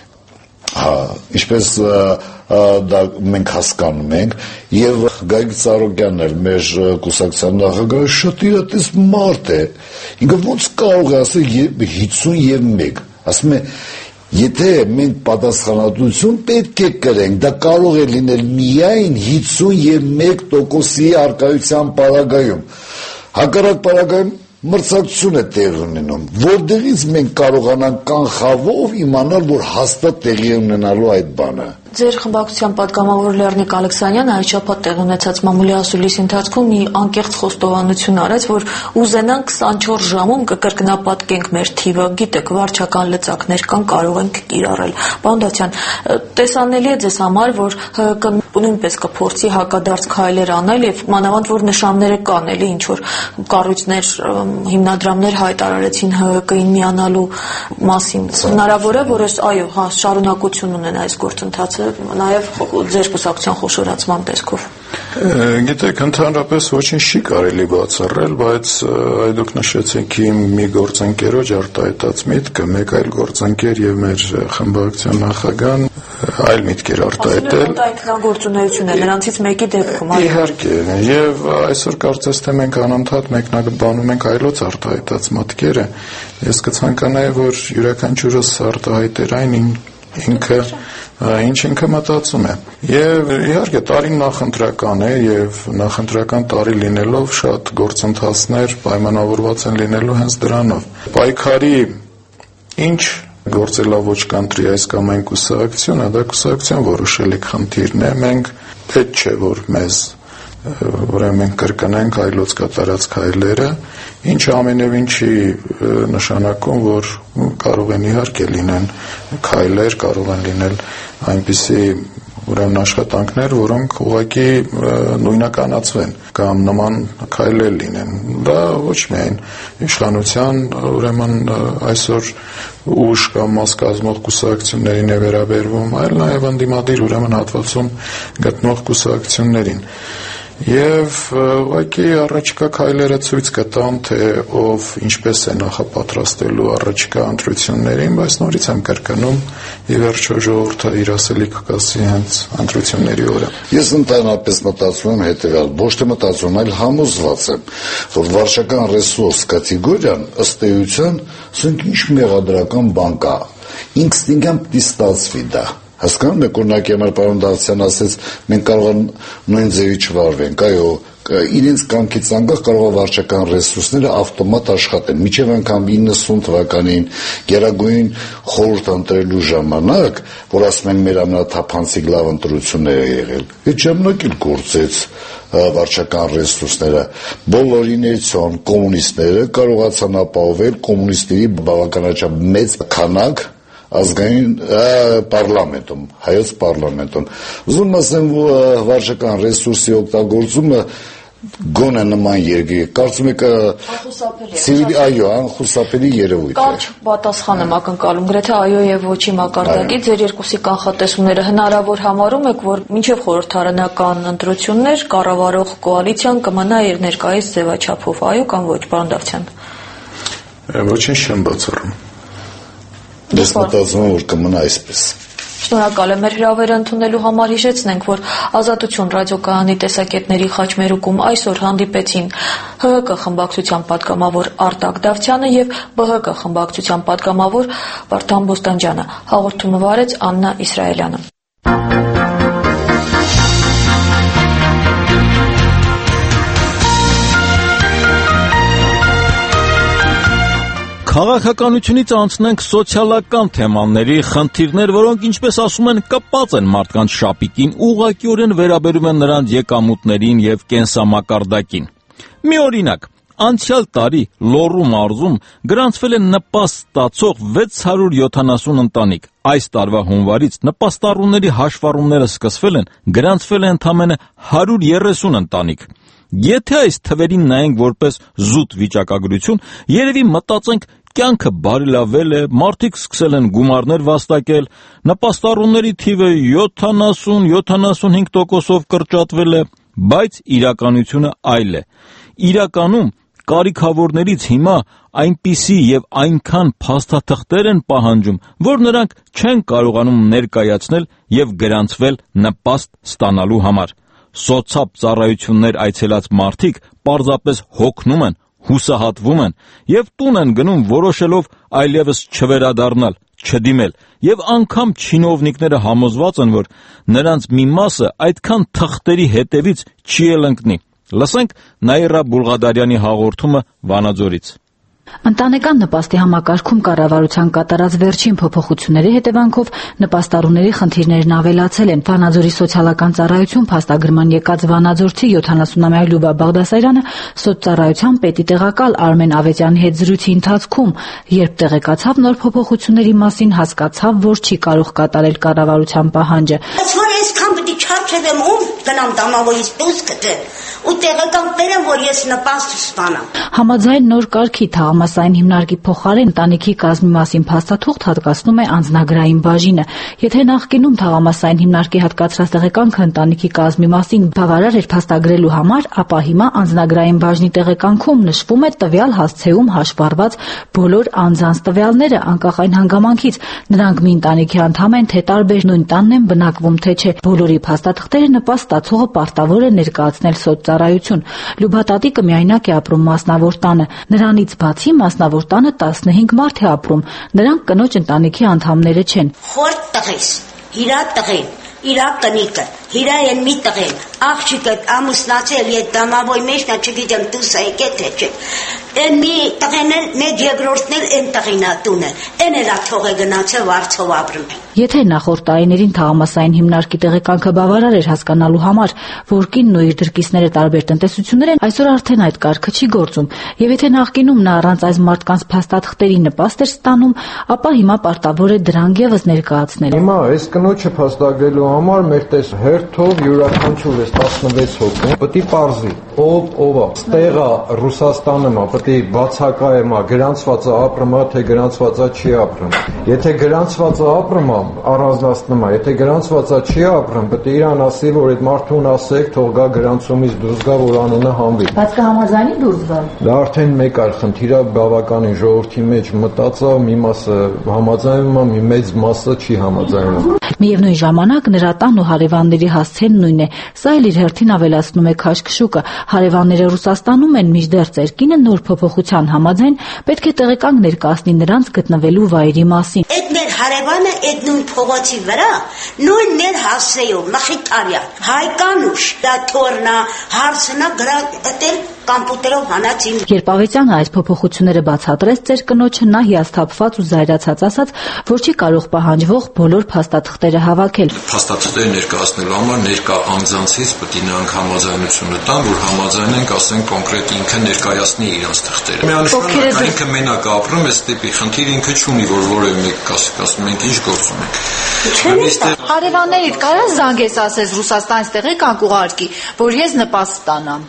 Speaker 4: հա, ինչպես դա մենք հասկանում ենք, եւ Գագիկ Ծառուկյանն էլ մեր կուսակցության նախագահը շատ իրատես մարդ է, ինքը ոնց կարող է ասել հիսունմեկ, ասում է, եթե մենք պատասխանատվություն պետք է կրենք, դա կարող է լինել միայն հիսունմեկ տոկոսի առկայության պարագայում, հակառակ պարագայում մրցակցություն է տեղ ունենում, որտեղից մենք կարողանանք կանխավով իմանալ, որ հաստատ տեղի ունենալու այդ բանը։
Speaker 2: Ձեր խմբակցության պատգամավոր Լեռնիկ Ալեքսանյանը այս շաբաթ տեղ ունեցած մամուլի ասուլիսի ընթացքում մի անկեղծ խոստովանություն արեց, որ ուզենան քսանչորս ժամում կկրկնապատկենք մեր թիվը, գիտեք, վարչական լծակներ կան, կարող ենք կիրառել։ Պարոն Դավթյան, տեսանելի է ձեզ համար, որ ՀՀԿ-ն նույնպես կփորձի հակադարձ քայլեր անել եւ մանավանդ որ նշանները կան, էլի ինչ որ կառույցներ, հիմնադրամներ հայտարարեցին ՀՀԿ-ին միանալու մասին։ Հնարավոր է, որ այս այո, հա, շարունակություն ունենա այս գործընթացը նաև ձեր կուսակցության խոշորացման տեսքով։
Speaker 3: Գիտեք, ընդհանրապես ոչինչ չի կարելի բացառել, բայց այդուք նշեցիք իմ մի գործընկերոջ արտահայտած միտքը, մեկ այլ գործընկեր եւ մեր խմբակցության նախագահան այլ միտքեր արտահայտել։
Speaker 2: Ինքնագործունեություն է նրանցից մեկի դեպքում։
Speaker 3: Իհարկե, եւ այսօր կարծես թե մենք անընդհատ մեկնաբանում ենք այլոց արտահայտած մտքերը։ Ես կցանկանայի, որ յուրաքանչյուրս արտահայտեր այն ինքը ինչ ինքը մտածում է։ Եվ իհարկե տարին նախընտրական է եւ նախընտրական տարի լինելով շատ գործընթացներ պայմանավորված են լինելու հենց դրանով։ Պայքարի ինչ գործելավոճ կանտրի այս կամ այն կուսակցությունը, դա կուսակցության որոշելի խնդիրն է, մենք պետք չէ որ մեզ ուրեմն մենք կրկնենք այլոց կատարած քայլերը Ինչը ամենևին չի նշանակում, որ կարող են իհարկե լինեն քայլեր, կարող են լինել այնպիսի ուրեմն աշխատանքներ, որոնք ուղղակի նույնականացվեն կամ նման քայլեր լինեն։ Դա ոչ միայն իշխանության ուրեմն այսօր ուժ կամ մաս կազմող կուսակցություններին է վերաբերվում, այլ նաև ընդդիմադիր ուրեմն հատվածում գտնող կուսակցություններին։ Եվ ուղղակի առաջիկա քայլերը ցույց կտան, թե ով ինչպես է նախապատրաստելու առաջիկա ընտրություններին, բայց նորից եմ կրկնում, ի վերջո ժողովուրդը իր ասելիքը կասի հենց ընտրությունների օրը։
Speaker 4: Ես ընդհանրապես մտածում եմ հետևյալ, ոչ թե մտածում, այլ համոզված եմ, որ վարչական ռեսուրս կատեգորիան ըստ էության ասենք ինչ մեղադրական բան կա։ Ինստինկտիվ պիտի ստացվի դա։ Հասկանում եք, օրինակ համար պարոն Դավթյան ասեց, մենք կարող ենք նույն ձևի չվարվենք, այո, իրենց կամքից անկախ կարող է վարչական ռեսուրսները ավտոմատ աշխատեն։ Մինչև անգամ իննսուն թվականին գերագույն խորհուրդ ընտրելու ժամանակ, որ ասում են մեր ամենաթափանցիկ լավ ընտրություններ է եղել, այդ ժամանակ էլ գործեց վարչական ռեսուրսները, բոլորինեցիոն կոմունիստները կարողացան ապահովել կոմունիստների բավականաչափ մեծ քանակ ազգային պարլամենտում, հայոց պարլամենտում։ Ուզում ասեմ, վարչական ռեսուրսի օգտագործումը գոնե նման երկրի, կարծում եք ցիվիլ, այո, անխուսափելի երևույթ է։
Speaker 2: Կարճ պատասխան եմ ակնկալում, գրեթե այո եւ ոչի մակարդակի, ձեր երկուսի կանխատեսումները հնարավոր համարում եք, որ մինչև խորհրդարանական ընտրություններ կառավարող կոալիցիան կմնա իր ներկայիս ձևաչափով, այո կամ ոչ, պարոն Դավթյան։
Speaker 3: Ոչինչ չեմ բացառում։
Speaker 4: Ես մտածում եմ, որ կմնա այսպես։
Speaker 2: Շնորհակալ եմ մեր հրավերը ընդունելու համար, հիշեցնենք, որ Ազատություն ռադիոկայանի տեսակետների խաչմերուկում այսօր հանդիպեցին Հ Հ Կ խմբակցության պատգամավոր Արտակ Դավթյանը եւ B H K խմբակցության պատգամավոր Վարդան Բոստանջյանը։ Հաղորդումը վարեց Աննա Իսրայելյանը։
Speaker 1: Քաղաքականությունից անցնենք սոցիալական թեմաների, խնդիրներ, որոնք, ինչպես ասում են, կպած են մարդկանց շապիկին, ուղղակիորեն վերաբերում են նրանց եկամուտներին եւ կենսամակարդակին։ Մի օրինակ, անցյալ տարի Լոռու մարզում գրանցվել են նպաստ ստացող վեց հարյուր յոթանասուն ընտանիք։ Այս տարվա հունվարից նպաստառուների հաշվառումները սկսվել են, գրանցվել է ընդամենը հարյուր երեսուն ընտանիք։ Եթե այս թվերին նայենք որպես զուտ վիճակագրություն, երևի մտածենք կյանքը բարելավել է, մարդիկ սկսել են գումարներ վաստակել, նպաստառուների թիվը յոթանասուն յոթանասունհինգ տոկոսով կրճատվել է, բայց իրականությունը այլ է։ Իրականում կարիքավորներից հիմա այնպիսի եւ այնքան փաստաթղթեր են պահանջում, որ նրանք չեն կարողանում ներկայացնել եւ գրանցվել նպաստ ստանալու համար։ Սոցապ ծառայություններ այցելած մարդիկ պարզապես հոգնում են, հուսահատվում են եւ տուն են գնում որոշելով այլևս չվերադառնալ, չդիմել եւ անգամ չինովնիկները համոզված են, որ նրանց մի մասը այդքան թղթերի հետևից չի էլ ընկնի։ Լսենք Նաիրա Բուլղադարյանի հաղորդումը Վանաձորից։
Speaker 5: Ընտանեկան նպաստի համակարգում կառավարության կատարած վերջին փոփոխությունների հետևանքով նպաստառուների խնդիրներն ավելացել են։ Վանաձորի սոցիալական ծառայություն փաստագրման եկած վանաձորցի յոթանասունամյա Լյուբա Բաղդասարյանը սոցծառայության պետի տեղակալ Արմեն Ավետյանի հետ զրույցի ընթացքում, երբ տեղեկացավ նոր փոփոխությունների մասին, հասկացավ, որ չի կարող կատարել կառավարության պահանջը։
Speaker 6: Չարչևեմ ում գնամ դամավորից դուրս գտել ու տեղական բերեմ, որ ես նպաստ ստանամ։
Speaker 5: Համաձայն նոր կարգի թաղամասային հիմնարկի փոխարեն ընտանիքի կազմի մասին փաստաթուղթ հատկացնում է անձնագրային բաժինը։ Եթե նախկինում թաղամասային հիմնարկի հատկացրած տեղեկանքը ընտանիքի կազմի մասին բավարար էր փաստագրելու համար, ապա հիմա անձնագրային բաժնի տեղեկանքում նշվում է տվյալ հասցեում հաշվառված բոլոր անձանց տվյալները, անկախ այն հանգամանքից նրանք մի ընտանիքի անդամ են, թե տարբեր նույն տանն են բնակվում, թե չէ։ Բոլորի փաստաթղթերը նպաստ ստացողը պարտավոր է ներկայացնել սոցծառայություն։ Լյուբա տատիկը միայնակ է ապրում մասնավոր տանը։ Նրանից բացի մասնավոր տանը տասնհինգ մարդ է ապրում։ Նրանք կնոջ ընտանիքի անդամները չեն։
Speaker 6: Խոր տղես, իրա տղեն, իրա կնիկը, իրա են մի տղեն, աղջիկը ամուսնացել է դամավոր մեջ, նա չգիտեմ դուս եկե թե չէ։ Են մի տղեն էլ, մեկ երկրորդն էլ են տղինա տունը։ Են էլ աթող է գնացել վարձով ապրում են։
Speaker 5: Եթե նախորդ տարիներին թաղամասային հիմնարկի տեղեկանքը բավարար էր հասկանալու համար, որ կինն ու իր դրկիցները տարբեր տնտեսություններ են, այսօր արդեն այդ կարգը չի գործում, եւ եթե նախկինում նա առանց այս մարդկանց փաստաթղթերի նպաստ էր ստանում, ապա հիմա պարտավոր է դրանք եւս ներկայացնել։
Speaker 7: Հիմա այս կնոջը փաստագրելու համար մեր տես հերթով յուրաքանչյուր այս տասնվեց հոգու պետք է պարզի ով ով է, ստեղա Ռուսաստանում է, պետք է բացակայեմ, գրանցվածը ապրում է, թե գրանցվածը չի ապրում։ Եթե գրանցվածը ապրում է, առանձնացնում է, եթե գրանցվածը չի ապրում, պետք է իրան ասի, որ այդ մարդուն ասեք, թող գա գրանցումից դուրս գա, որ անունը հանվի։
Speaker 5: Բայց կհամաձայնի դուրս գալ։
Speaker 7: Դա արդեն մեկ այլ խնդիր է, բավականին ժողովրդի մեջ մտածա, մի մասը համաձայնում է, մի մեծ մասը չի համաձայնում։
Speaker 5: Միևնույն ժամանակ նրա տան ու հարևանների հասցեն նույնն է։ Սա էլ իր հերթին ավելացնում է քաշքշուկը։ Հարևանները Ռուսաստանում են, մինչդեռ ծեր կինը նոր փոփոխության համաձայն պետք է տեղեկանք ներկայացնի նրանց գտնվելու վայրի մասին։
Speaker 6: Այդ մեր հարևանը այդ նույն փողոցի վրա, նույն մեր հասեյով, Մխիթարյա, Հայկանուշ, դա թորնա, հարցնա գրել կամպյուտերով հանածին։
Speaker 5: Երբ Ավետյանը այս փոփոխությունները բացատրեց ծեր կնոջը, նա հիասթափված ու զայրացած ասաց, որ չի կարող պահանջվող բոլոր փաստաթղթերը հավաքել։
Speaker 8: Փաստաթղթերը ներկայացնելու համար ներկա անձանցից պետք է նրանք համաձայնությունը տան, որ համաձայնենք, ասենք կոնկրետ ինքը ներկայացնի իրենց թղթերը։ Միանշանակ ինքը մենակ ապրում, այս տիպի խնդիր ինքը չունի, որ որևէ մեկ ասում ենք ինչ գործում ենք։
Speaker 9: Հարևաններիդ կարա զանգես ասես Ռուսաստանից տեղեկանք ուղարկի, որ ես նպաստ ստանամ։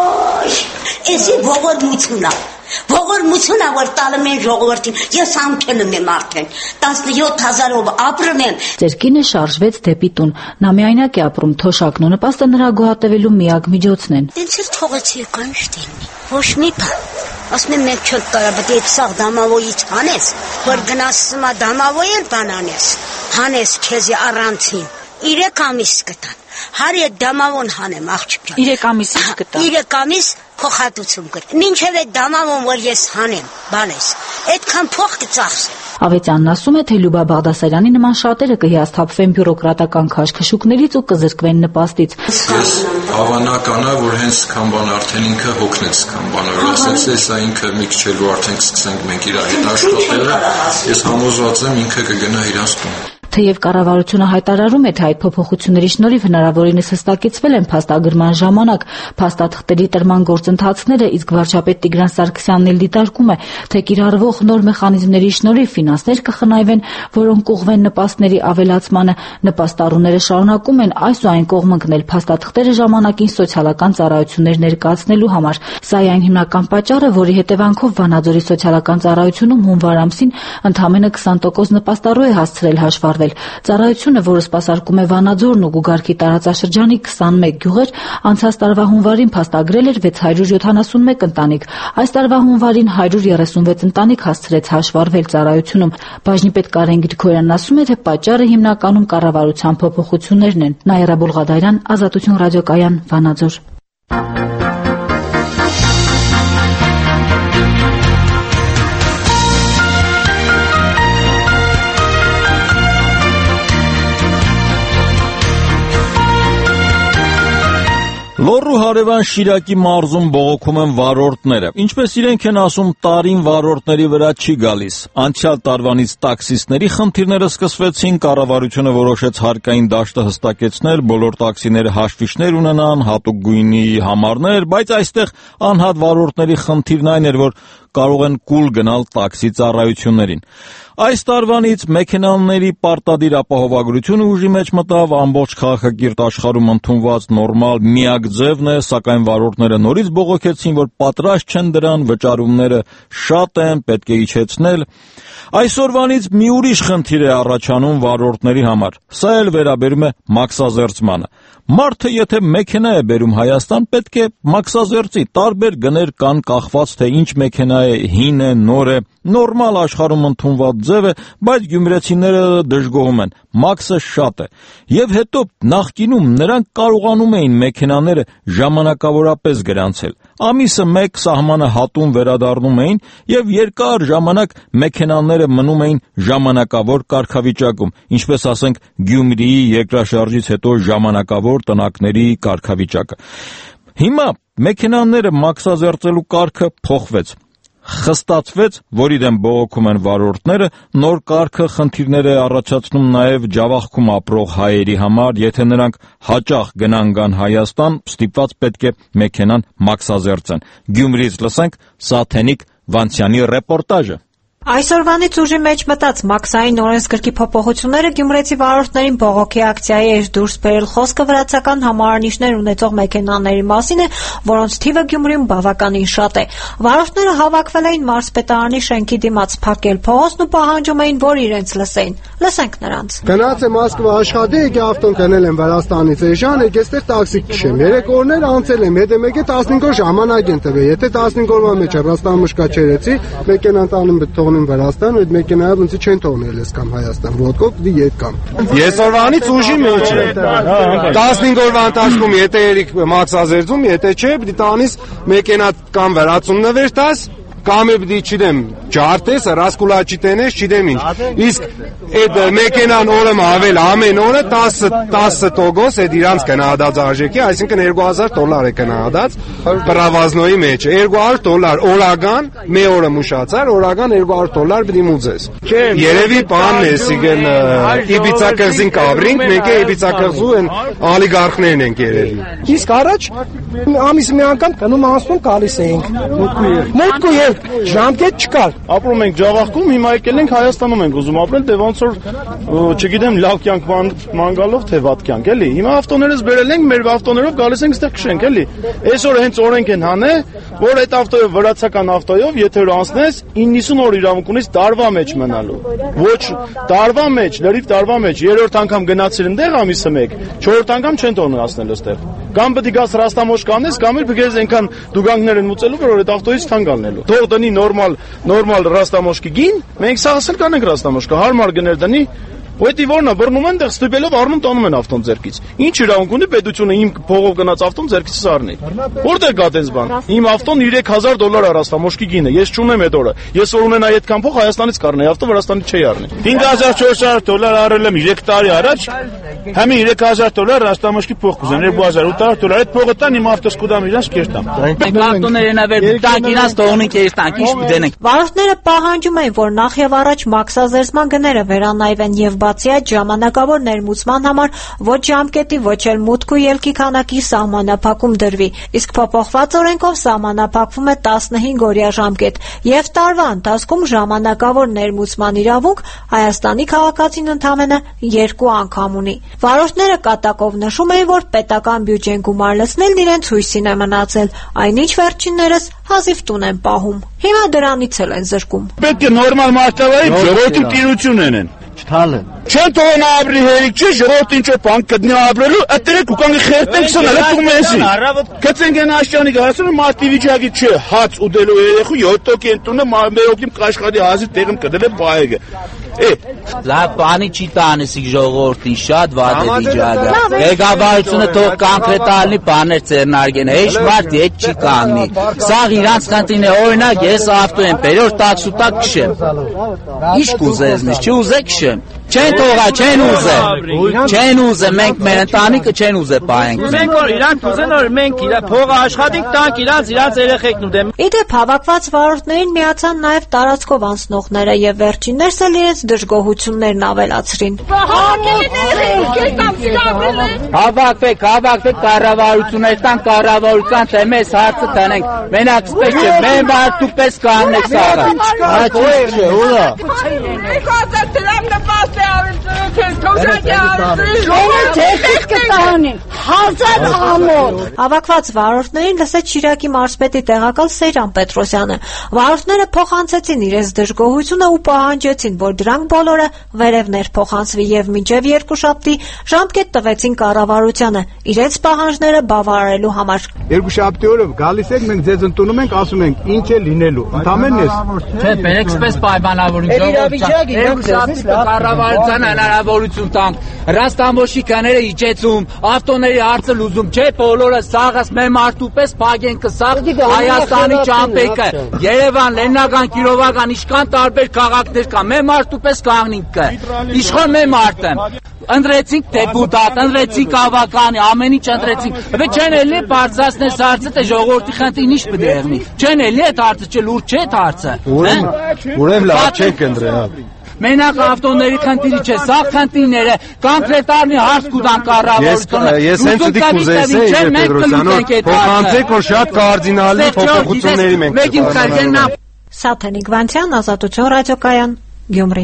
Speaker 6: Էսի ողորմություն է։ Ողորմություն է, որ տալում են ժողովրդին։ Ես անկենում եմ արդեն։ տասնյոթ հազարով ապրում եմ։
Speaker 5: Ծեր կինը շարժվեց դեպի տուն։ Նա միայնակ է ապրում, թոշակն ու նպաստը նրա գոհատևելու միակ միջոցն են։
Speaker 6: Դենց էլ թողեցի կանչ դինի։ Ոչ մի բան։ Ասում եմ մենք չենք կարա, պետք է սաղ դամավոյից հանես, որ գնասում է դամավոյել բան անես։ Հանես քեզի առանցին։ Իրեք ամիս կտան։ Հարի այդ դամավոն հանեմ աղջիկյան։
Speaker 9: Իրեք ամիս ինչ կտա։
Speaker 6: Իրեք ամիս փոխհատուցում կր։ Մինչև այդ դամավոն, որ ես հանեմ, բանես, այդքան փող կծախսեմ։
Speaker 5: Ավետյանն ասում է, թե Լյուբա Բաղդասարյանի նման շատերը կհիասթափվեն բյուրոկրատական քաշքշուկներից ու կզրկվեն նպաստից։
Speaker 8: Ես հավանական է, որ հենց քան բան արդեն ինքը հոգնեց քան բանը, որ ասեց, սա ինքը մի քիչ էլ ու արդեն կսկսենք մենք իր հետ աշխատելը, ես համոզված եմ ինքը կգնա իրանց տուն։
Speaker 5: Թեև կառավարությունը հայտարարում է, թե այդ փոփոխությունների շնորհիվ հնարավորինս հստակեցվել են փաստագրման ժամանակ փաստաթղթերի տրման գործընթացները, իսկ վարչապետ Տիգրան Սարգսյանն էլ դիտարկում է, թե կիրառվող նոր մեխանիզմների շնորհիվ ֆինանսներ կխնայվեն, որոնք կուղղվեն նպաստների ավելացմանը, նպաստառուները շարունակում են այս ու այն կողմ ընկնել փաստաթղթերը ժամանակին սոցիալական ծառայություններ ներկայացնելու համար։ Սա է այն հիմնական պատճառը, որի հետևանքով Վանաձորի սոցիալական ծառայությունում հունվար ամսին ընդամենը քսան տոկոս նպաստառու է հասցրել հաշվառվել։ Ծառայությունը, որը սպասարկում է Վանաձորն ու Գուգարքի տարածաշրջանի քսանմեկ գյուղեր, անցած տարվա հունվարին փաստագրել էր վեց հարյուր յոթանասունմեկ ընտանիք։ Այս տարվա հունվարին հարյուր երեսունվեց ընտանիք հասցրեց հաշվառվել ծառայությունում։ Բաժնիպետ Կարեն Գրիգորյանն ասում է, թե պատճառը հիմնականում կառավարության փոփոխություններն են։ Նաիրա Բուլղադարյան, Ազատություն ռադիոկայան, Վանաձոր։
Speaker 1: Լոռու հարևան Շիրակի մարզում բողոքում են վարորդները։ Ինչպես իրենք են ասում, տարին վարորդների վրա չի գալիս։ Անցյալ տարվանից տաքսիստների խնդիրները սկսվեցին, կառավարությունը որոշեց հարկային դաշտը հստակեցնել, բոլոր տաքսիները հաշվիչներ ունենան, հատուկ գույնի համարներ, բայց այստեղ անհատ վարորդների խնդիրն այն էր, որ կարող են կուլ գնալ տաքսի ծառայություններին։ Այս տարվանից մեքենաների պարտադիր ապահովագրությունը ուժի մեջ մտավ, ամբողջ քաղաքակիրթ աշխարհում ընդունված նորմալ միակ ձևն է, սակայն վարորդները նորից բողոքեցին, որ պատրաստ չեն դրան, վճարումները շատ են, պետք է իջեցնել։ Այսօրվանից մի ուրիշ խնդիր է առաջանում վարորդների համար։ Սա էլ վերաբերում է մաքսազերծմանը։ Մարդը եթե մեքենա է բերում Հայաստան, պետք է մաքսազերծի, տարբեր գներ կան կախված, թե ինչ մեքենա է, հին է, նոր է, նորմալ աշխարհում ընդունված ձև է, բայց գյումրեցիները դժգոհում են, մաքսը շատ է։ Եվ հետո նախկինում նրանք կարողանում էին մեքենաները ժամանակավորապես գրանցել։ Ամիսը մեկ սահմանը հատում վերադառնում էին եւ երկար ժամանակ մեքենաները մնում էին ժամանակավոր կարգավիճակում, ինչպես ասենք Գյումրիի երկրաշարժից հետո ժամանակավոր տնակների կարգավիճակը։ Հիմա մեքենաները մաքսազերծելու կարգը փոխվեց։ Խստացվեց, որ իրեն բողոքում են վարորդները, նոր կարգը խնդիրներ է առաջացնում նաև Ջավախքում ապրող հայերի համար, եթե նրանք հաճախ գնան գան Հայաստան, ստիպված պետք է մեքենան մաքսազերծեն։ Գյումրիից լսենք Սաթենիկ Վանցյանի ռեպորտաժը։
Speaker 10: Այսօրվանից ուժի մեջ մտած մաքսային օրենսգրքի փոփոխությունները գյումրեցի վարորդներին բողոքի ակցիայի էր դուրս բերել։ Խոսքը վրացական համարանիշներ ունեցող մեքենաների մասին է, որոնց թիվը Գյումրիում բավականին շատ է։ Վարորդները հավաքվել էին մարզպետարանի շենքի դիմաց, փակել փողոցն ու պահանջում էին, որ իրենց լսեին։ Լսենք նրանց։
Speaker 11: Գնաց եմ Մոսկվա աշխատի, եկի ավտոն գնել եմ Վրաստանից, էժան, եկեստեր տաքսի քշեմ։ Երեք օրներ անցել եմ, եթե մեկը տասնհինգ օր ժամանակ են տվել։ Եթե տասնհինգ օրվա մեջ Ռաստամուշկա չերեցի, մեքենան տանում թողնում Վրաստան, այդ մեքենայով ինձ չեն թողնել ես կամ Հայաստան, ոդկով դի ետ կամ։
Speaker 12: Այսօրվանից ուժի մեջ է։ տասնհինգ օրվա ընթացքում եթե երիկ մաքսազերծում, եթե չէ, պիտի տանից մեքենա կամ վրացում նվեր տաս, կամ է պիտի չդեմ ջարդես, ռասկուլաչի տենես, չդեմ ինչ։ Իսկ այդ մեքենան օրը ավել ամեն օրը տասը տոկոս այդ իրանց գնահատած արժեքի, այսինքն երկու հազար դոլար է գնահատած պրավազնոյի մեջ։ երկու հարյուր դոլար օրական, մի օրը մուշացար, օրական երկու հարյուր դոլար պիտի մուծես։ Երևի բանն է, սիգեն Իբիցա կղզին կաբրինք, մենք է Իբիցա կղզու են ալիգարխներն ենք երևի։ Իսկ առաջ ամիսը մի անգամ գնում անցնում գալիս էինք։ Մուտքու եւ ժամկետ չկար։ Ապրում ենք Ջավախքում, հիմա եկել ենք Հայաստանում ենք ուզում ապրել, դե ոնց որ չգիտեմ լավ կյանք ման գալով թե վատ կյանք, էլի։ Հիմա ավտոներս բերել ենք, մեր ավտոներով գալիս ենք այստեղ քշենք, էլի։ Այսօր հենց օրենք են հանե, որ այդ ավտոյով վրացական ավտոյով, եթե որ անցնես, իննսուն օր իրավունք ունես տարվա մեջ մնալու։ Ոչ տարվա մեջ, լրիվ տարվա մեջ, երրորդ անգամ գնացել ընդեղ ամիսը մեկ, չորրորդ անգամ չեն թողնել ասնել այստեղ։ Կամ պետք է գաս Ռաստամոշ կանես, կամ էլ բգես այնքան դուգանքներ են մուծելու, որ այդ ավտոյից թանկ ալնելու։ Թող դնի նորմալ նորմալ Ռաստամոշկի գին, մենք սա ասել կանենք Ռաստամոշկը, հարմար գներ դնի, Ոյտի որնա բռնում են, դեռ ստուպելով առնում տանում են ավտոն ձեռքից։ Ինչ իրավունք ունի պետությունը իմ փողով գնաց ավտոն ձեռքից առնի։ Որտեղ կա տես բան։ Իմ ավտոն երեք հազար դոլար է Ռաստամոշկի գինը։ Ես չունեմ այդ օրը։ Ես որ ունենայի այդքան փող Հայաստանից կառնեի ավտո, Վրաստանից չի առնի։ հինգ հազար չորս հարյուր դոլար առել եմ երեք տարի առաջ։ Համի երեք հազար դոլար Ռաստամոշկի փող կուզեն, երկու հազար ութ հարյուր դոլար։ Այդ փողը տան իմ ավտոս կուդամ իրանց կերտամ։
Speaker 13: Ավտոներն ավեր տանք իրանց տոնին կերտանք, ինչ դենենք։
Speaker 10: Վարորդները պահանջում են, որ նախ եւ առաջ մաքսազերծման գները վերանայվեն եւ բացի այդ ժամանակավոր ներմուծման համար ոչ ժամկետի, ոչ էլ մուտք ու ելքի քանակի սահմանափակում դրվի, իսկ փոփոխված օրենքով սահմանափակվում է տասնհինգ օրյա ժամկետ եւ տարվա ընթացքում ժամանակավոր ներմուծման իրավունք Հայաստանի քաղաքացին ընդամենը երկու անգամ ունի։ Վարորդները կատակով նշում են, որ պետական բյուջեն գումար լցնելն իրենց հույսին է մնացել, այնինչ վերջիններս հազիվ տուն են պահում։ Հիմա դրանից էլ են զրկում։
Speaker 12: Պետք է նորմալ մարդավարի ժողովրդի տիրություն ունեն։ Չթալը։ Չեն թողնա ապրի հերիք չէ, ժողովուրդ ինչ-որ բան կդնի ապրելու, այդտեղ ուկանգի խեղտենք սնալը տումենսի։ Կծենք են աշճանի գարասունը մարդի վիճակի չէ, հաց ուդելու երեխու յոթ տոկի են տունը մեր օգնում կաշխատի հազի տեղում կդել է բայեգը։
Speaker 13: Լավ բանի չի տանեսիկ ժողովրդին շատ վատ է վիճակը։ Ղեկավարությունը թող կոնկրետալնի բաներ ձեռնարկեն, հեչ մարդի հետ չի կանգնի։ Սաղ իրանց խնդիրն է, օրինակ ես ավտո եմ բերոր տաքսու տակ քշեմ։ Ինչ կուզես ինձ, չուզե քշեմ։ Չեն թողա, չեն ուզե։ Չեն ուզե, մենք մեր ընտանիքը չեն ուզե պահենք։
Speaker 14: Մենք որ իրանք ուզեն որ մենք իրա փողը աշխատենք, տանք իրանց իրանց երեխեքն ու դեմ։
Speaker 10: Իդեպ հավաքված վարորդներին միացան նաև տարածքով անցնողները եւ վերջիններս էլ իրենց դժգոհություններն ավելացրին։
Speaker 13: Հավաքվեք, հավաքվեք կառավարություններ տան կառավարության թե մեզ հարցը տնենք։ Մենակ սպես չէ, մենք մարդու պես կանենք սաղը։ Հաճույք չէ, ուրա։
Speaker 10: Հավաքված վարորդներին լսեց Շիրակի մարզպետի տեղակալ Սեյրան Պետրոսյանը։ Վարորդները փոխանցեցին իրենց դժգոհությունը ու պահանջեցին, որ դրանք բոլորը վերևներ փոխանցվի եւ մինչեւ երկուշաբթի ժամկետ տվեցին կառավարությանը իրենց պահանջները բավարարելու համար։
Speaker 11: Երկուշաբթի օրը գալիս եք, մենք ձեզ ընդունում ենք, ասում ենք ինչ է լինելու։ Ընդամենն էս։
Speaker 13: Չէ, բերեք սպես պայմանավորին ժողովուրդ։ Երկուշաբթի կառավարությանը հնարավորություն տանք։ Հրաստանվոշի քաները իջեցում, ավտոների հարցը լուծում, չէ բոլորը սաղս մեր մարդու պես փագեն կսաղ Հայաստանի ճամպեկը։ Երևան, Լեննագան, Կիրովական, ինչքան տարբեր քաղաքներ կա, մեր մարդու պես կանգնինք կը։ Իշխան մեր մարդը։ Ընտրեցինք դեպուտատ, ընտրեցինք ավականի, ամեն ինչ ընտրեցինք։ Բայց չեն էլի բարձրացնել հարցը, թե ժողովրդի խնդիրն ինչ պետք է եղնի։ Չեն էլի այդ հարցը, չէ լուրջ չէ այդ հարցը։
Speaker 12: Ուրեմն լավ չենք ընտրել, հա։
Speaker 13: Մենակ ավտոների խնդիրի չէ, սա խնդիրները կոնկրետարնի հարց կուտան կառավարությունը։
Speaker 12: Ես հենց դիք կուզեի Պետրոսյանով փոխանցեք, որ շատ կարդինալի փոփոխությունների մենք կփոխանցենք։
Speaker 10: Սաթենիկ Վանցյան, Ազատություն ռադիոկայան, Գյումրի։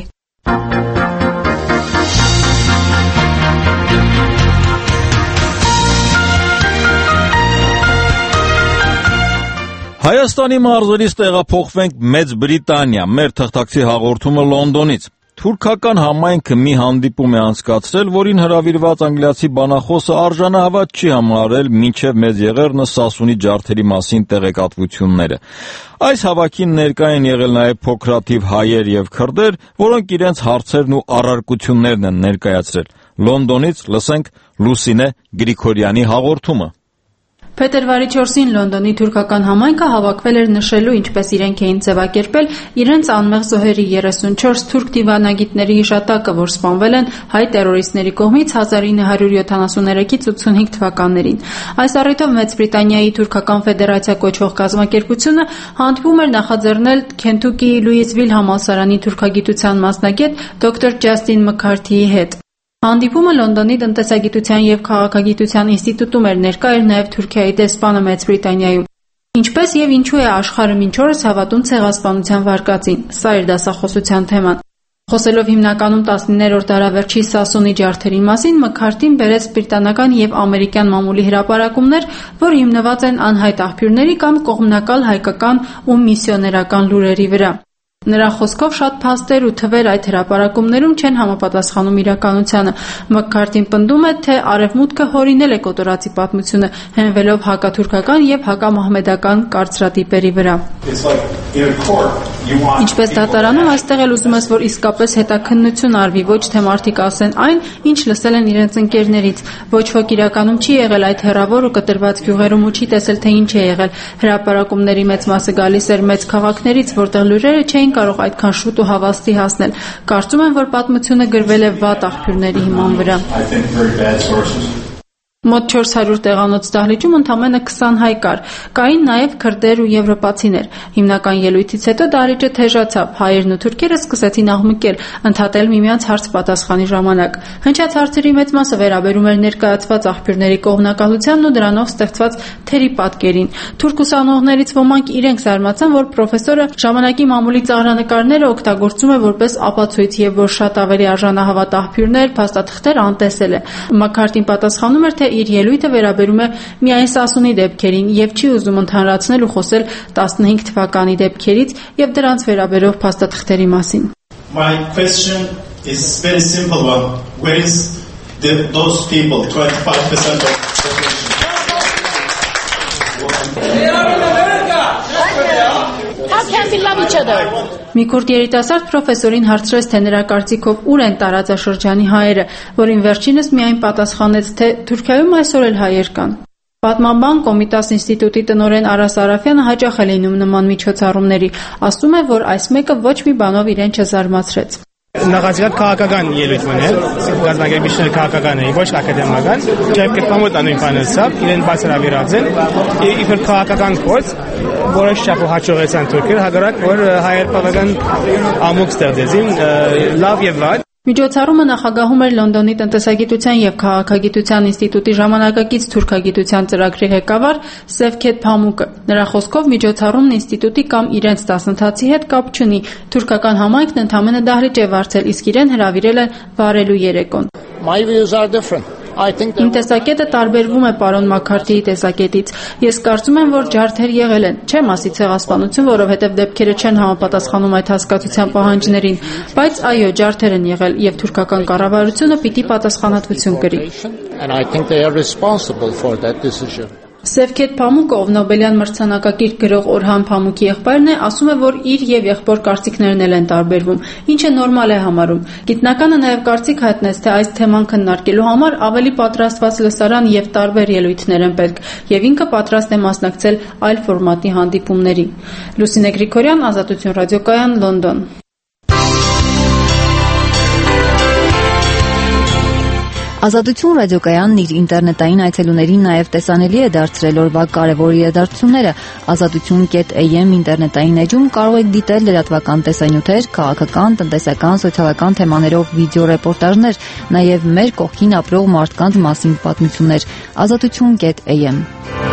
Speaker 1: Հայաստանի մարզերից տեղափոխվենք Մեծ Բրիտանիա, մեր թղթակցի հաղորդումը Լոնդոնից։ Թուրքական համայնքը մի հանդիպում է անցկացրել, որին հրավիրված անգլիացի բանախոսը արժանահավատ չի համարել մինչև Մեծ Եղեռնը Սասունի ջարդերի մասին տեղեկատվությունները։ Այս հավաքին ներկա են եղել նաև փոքրաթիվ հայեր եւ քրդեր, որոնք իրենց հարցերն ու առարկություններն են ներկայացրել։ Լոնդոնից լսենք Լուսինե Գրիգորյանի հաղորդումը։
Speaker 15: Փետրվարի չորսին Լոնդոնի թուրքական համայնքը հավաքվել էր նշելու, ինչպես իրենք էին ձևակերպել իրենց անմեղ զոհերի երեսունչորս թուրք դիվանագիտների հիշատակը, որ սպանվել են հայ տերորիստների կողմից հազար ինը հարյուր յոթանասուններեքից ութսունհինգ թվականներին։ Այս առիթով Մեծ Բրիտանիայի թուրքական ֆեդերացիա կոչվող կազմակերպությունը հանդիպում էր նախաձեռնել Քենթուկիի Լուիսվիլ համալսարանի թուրքագիտության մասնագետ դոկտոր Ջաստին Մքարթիի հետ։ Հանդիպումը Լոնդոնի տնտեսագիտության եւ քաղաքագիտության ինստիտուտում էր, ներկա էր նաեւ Թուրքիայի դեսպանը Մեծ Բրիտանիայում։ Ինչպես եւ ինչու է աշխարհը մինչ օրս հավատում ցեղասպանության վարկածին։ Սա էր դասախոսության թեման։ Խոսելով հիմնականում տասնիններորդ դարավերջի Սասունի ջարդերի մասին, Մքարթին բերեց բրիտանական եւ ամերիկյան մամուլի հրապարակումներ, որ հիմնված են անհայտ աղբյուրների կամ կողմնակալ հայկական ու միսիոներական լուրերի վրա։ Նրա խոսքով շատ փաստեր ու թվեր այդ հրապարակումներում չեն համապատասխանում իրականությանը։ Մքարթին պնդում է, թե Արևմուտքը հորինել է կոտորածի պատմությունը, հենվելով հակաթուրքական եւ հակամահմեդական կարծրատիպերի վրա։ Ինչպես դատարանում, այստեղ էլ ուզում ես, որ իսկապես հետաքննություն արվի, ոչ թե մարդիկ ասեն այն, ինչ լսել են իրենց ընկերներից։ Ոչ ոք իրականում չի եղել այդ հեռավոր ու կտրված գյուղերում ու չի տեսել, թե ինչ է եղել։ Հրապարակումների մեծ մասը գալիս էր մեծ քաղաքներից, որտեղ լուրերը չէին կարող այդքան շուտ ու հավաստի հասնել։ Կարծում եմ, որ պատմությունը գրվել է վատ աղբյուրների հիման վրա։ Մոտ չորս հարյուր տեղանոց դահլիճում ընդամենը քսան հայ կար, կային նաև քրդեր ու եվրոպացիներ։ Հիմնական ելույթից հետո դահլիճը թեժացավ, հայերն ու թուրքերը սկսեցին աղմկել, ընդհատել միմյանց հարց-պատասխանի ժամանակ։ Հնչած հարցերի մեծ մասը վերաբերում էր ներկայացված աղբյուրների կողմնակալությանն ու դրանով ստեղծված թերի պատկերին։ Թուրք ուսանողներից ոմանք իրենք զարմացան, որ պրոֆեսորը ժամանակի մամուլի ծաղրանկարները օգտագործում է որպես ապացույց եւ որ շատ ավելի արժանահավատ աղբյուրներ, փաստաթղթեր անտեսել է։ Մաքարթին պատասխանում էր, թե իր ելույթը վերաբերում է միայն Սասունի դեպքերին եւ չի ուզում ընդհանրացնել ու խոսել տասնհինգ թվականի դեպքերից եւ դրանց վերաբերող փաստաթղթերի մասին։
Speaker 16: My question is very simple one. Where is the, those people twenty-five percent of
Speaker 15: How can we love each other? Մի քուրդ երիտասարդ պրոֆեսորին հարցրեց, թե նրա կարծիքով ուր են տարածաշրջանի հայերը, որին վերջինս միայն պատասխանեց, թե Թուրքիայում այսօր էլ հայեր կան։ Պատմաբան Կոմիտաս ինստիտուտի տնօրեն Արա Սարաֆյանը հաճախ է լինում նման միջոցառումների, ասում է, որ այս մեկը ոչ մի բանով իրեն չզարմացրեց։
Speaker 17: Նախաձեռնած քաղաքական ելույթ մներ, գազագերբիչներ քաղաքական էին, ոչ ակադեմիական, եւ կտամոտ անուն բանացավ, իրեն բացառավիրած են, իբր քաղաքական փորձ, որը շապը հաջողեցան թուրքերը, հակառակ որ հայեր բավական ամուկ ստեղծեցին, լավ եւ վատ։
Speaker 15: Միջոցառումը նախագահում էր Լոնդոնի տնտեսագիտության եւ քաղաքագիտության ինստիտուտի ժամանակակից թուրքագիտության ծրագրի ղեկավար Սևքեթ Փամուկը։ Նրա խոսքով միջոցառումն ինստիտուտի կամ իրենց դասընթացի հետ կապ չունի։ Թուրքական համայնքն ընդամենը դահլիճ է վարձել, իսկ իրեն հրավիրել են վարելու երեկոն։
Speaker 18: My views are different.
Speaker 15: Իմ տեսակետը տարբերվում է պարոն Մաքարթիի տեսակետից։ Ես կարծում եմ, որ ջարդեր եղել են, չէ մասի ցեղասպանություն, որովհետև դեպքերը չեն համապատասխանում այդ հասկացության պահանջներին, բայց այո, ջարդեր են եղել եւ թուրքական կառավարությունը պիտի պատասխանատվություն կրի։ Սևքեթ Փամուկը, ով Նոբելյան մրցանակակիր գրող Օրհան Փամուկի եղբայրն է, ասում է, որ իր եւ եղբոր կարծիքներն էլ են տարբերվում, ինչը նորմալ է համարում։ Գիտնականը նաեւ կարծիք հայտնեց, թե այս թեման քննարկելու համար ավելի պատրաստված լսարան եւ տարբեր ելույթներ են պետք, եւ ինքը պատրաստ է մասնակցել այլ ֆորմատի հանդիպումների։ Լուսինե Գրիգորյան, Ազատություն ռադիոկայան, Լոնդոն։
Speaker 18: Ազատություն ռադիոկայանն իր ինտերնետային այցելուներին նաև տեսանելի է դարձրել օրվա կարևոր իրադարձությունները։ ազատություն կետ էյ էմ ինտերնետային էջում կարող եք դիտել լրատվական տեսանյութեր, քաղաքական, տնտեսական, սոցիալական թեմաներով վիդեոռեպորտաժներ, նաև մեր կողքին ապրող մարդկանց մասին պատմություններ։ ազատություն կետ էյ էմ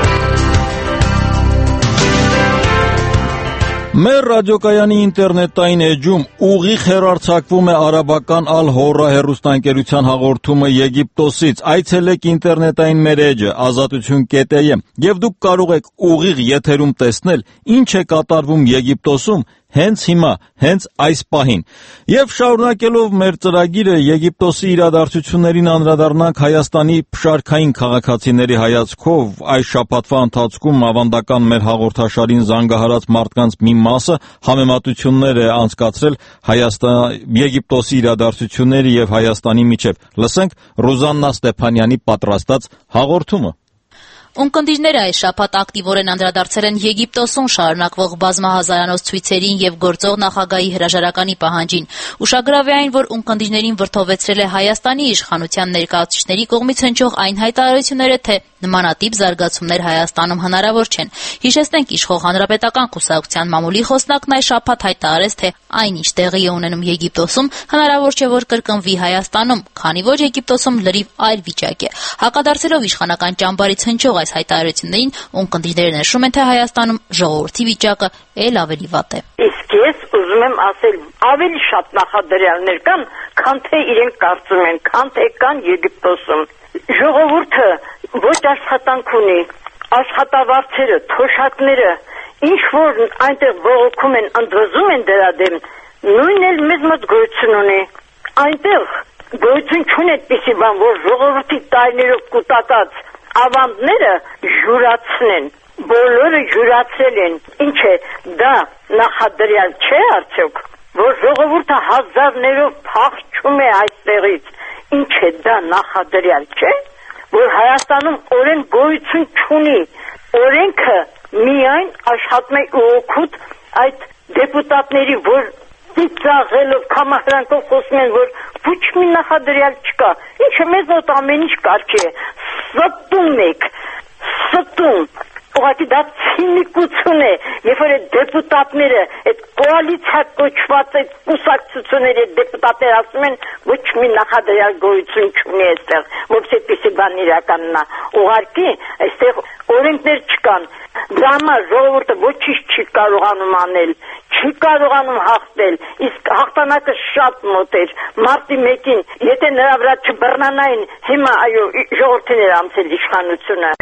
Speaker 1: Մեր ռադիոկայանի ինտերնետային էջում ուղիղ հեռարձակվում է արաբական Ալ-Հորրա հեռուստաընկերության հաղորդումը Եգիպտոսից։ Այցելեք ինտերնետային մեր էջը ազատություն կետ էյ էմ եւ դուք կարող եք ուղիղ եթերում տեսնել ինչ է կատարվում Եգիպտոսում հենց հիմա, հենց այս պահին։ Եվ շարունակելով մեր ծրագիրը Եգիպտոսի իրադարձություններին անդրադառնանք Հայաստանի փշարքային քաղաքացիների հայացքով այս շաբաթվա ընթացքում ավանդական մեր հաղորդաշարին զանգահարած մարդկանց մի մասը համեմատություններ է անցկացրել Հայաստան Եգիպտոսի իրադարձությունների եւ Հայաստանի միջև։ Լսենք Ռուզաննա Ստեփանյանի պատրաստած հաղորդումը։
Speaker 19: Ունկնդիրները այս շաբաթ ակտիվորեն անդրադարձել են Եգիպտոսում շարունակվող բազմահազարանոց ցույցերին եւ գործող նախագահի հրաժարականի պահանջին։ Ուշագրավ է այն, որ ունկնդիրներին վրդովեցրել է Հայաստանի իշխանության ներկայացուցիչների կողմից հնչող այն հայտարարությունները, թե նմանատիպ զարգացումներ Հայաստանում հնարավոր չեն։ Հիշեցնենք, իշխող Հանրապետական կուսակցության մամուլի խոսնակն այս շաբաթ հայտարարեց, թե այն, ինչ տեղի է ունենում Եգիպտոսում, հնարավոր չէ, որ կրկնվի Հայաստանում, քանի որ Եգիպտոսում լրիվ այլ վիճակ է։ Հակադարձելով իշխանական ճամբարից հնչող այս հայտարարություններին, ունկնդիրները նշում են, թե Հայաստանում ժողովրդի վիճակը էլ ավելի վատ է։
Speaker 20: Իսկ ես ուզում եմ ասել, ավելի շատ նախադրյալներ կան, քան թե իրենք կարծում են, քան թե կան Եգիպտոսում։ Ժողովուրդը ոչ աշխատանք ունի, աշխատավարձերը, թոշակները, ինչ որ այնտեղ բողոքում են, ընդվզում են դրա դեմ, նույնն էլ մեզ մոտ գոյություն ունի։ Այնտեղ գոյություն չունի այդպիսի բան, որ ժողովրդի տարիներով կուտակած ավանդները յուրացնեն, բոլորը յուրացել են։ Ինչ է, դա նախադրյալ չէ արդյոք, որ ժողովուրդը հազարներով փախչում է այստեղից։ Ինչ է, դա նախադրյալ չէ, որ Հայաստանում օրեն գոյություն չունի։ Օրենքը միայն աշխատում է օգուտ այդ դեպուտատների, որ ծիծաղելով, կամահրանքով խոսում են, որ ոչ մի նախադրյալ չկա։ Ինչը մեզ մոտ ամեն ինչ կարգ է։ Ստում եք, ստում։ Ուղղակի դա ցինիկություն է, երբ որ այդ դեպուտատները, այդ կոալիցիա կոչված այդ կուսակցությունների դեպուտատները ասում են, ոչ մի նախադրյալ գոյություն չունի այստեղ, որպես այդպիսի բան իրականնա։ Ուղղակի այստեղ օրենքներ չկան։ Դրա համար ժողովուրդը ոչինչ չի կարողանում անել, չի կարողանում հաղթել, իսկ հաղթանակը շատ մոտ էր։ Մարտի մեկին, եթե նրա վրա չբռնանային, հիմա այո, ժողովրդին էր անցել իշխանությունը։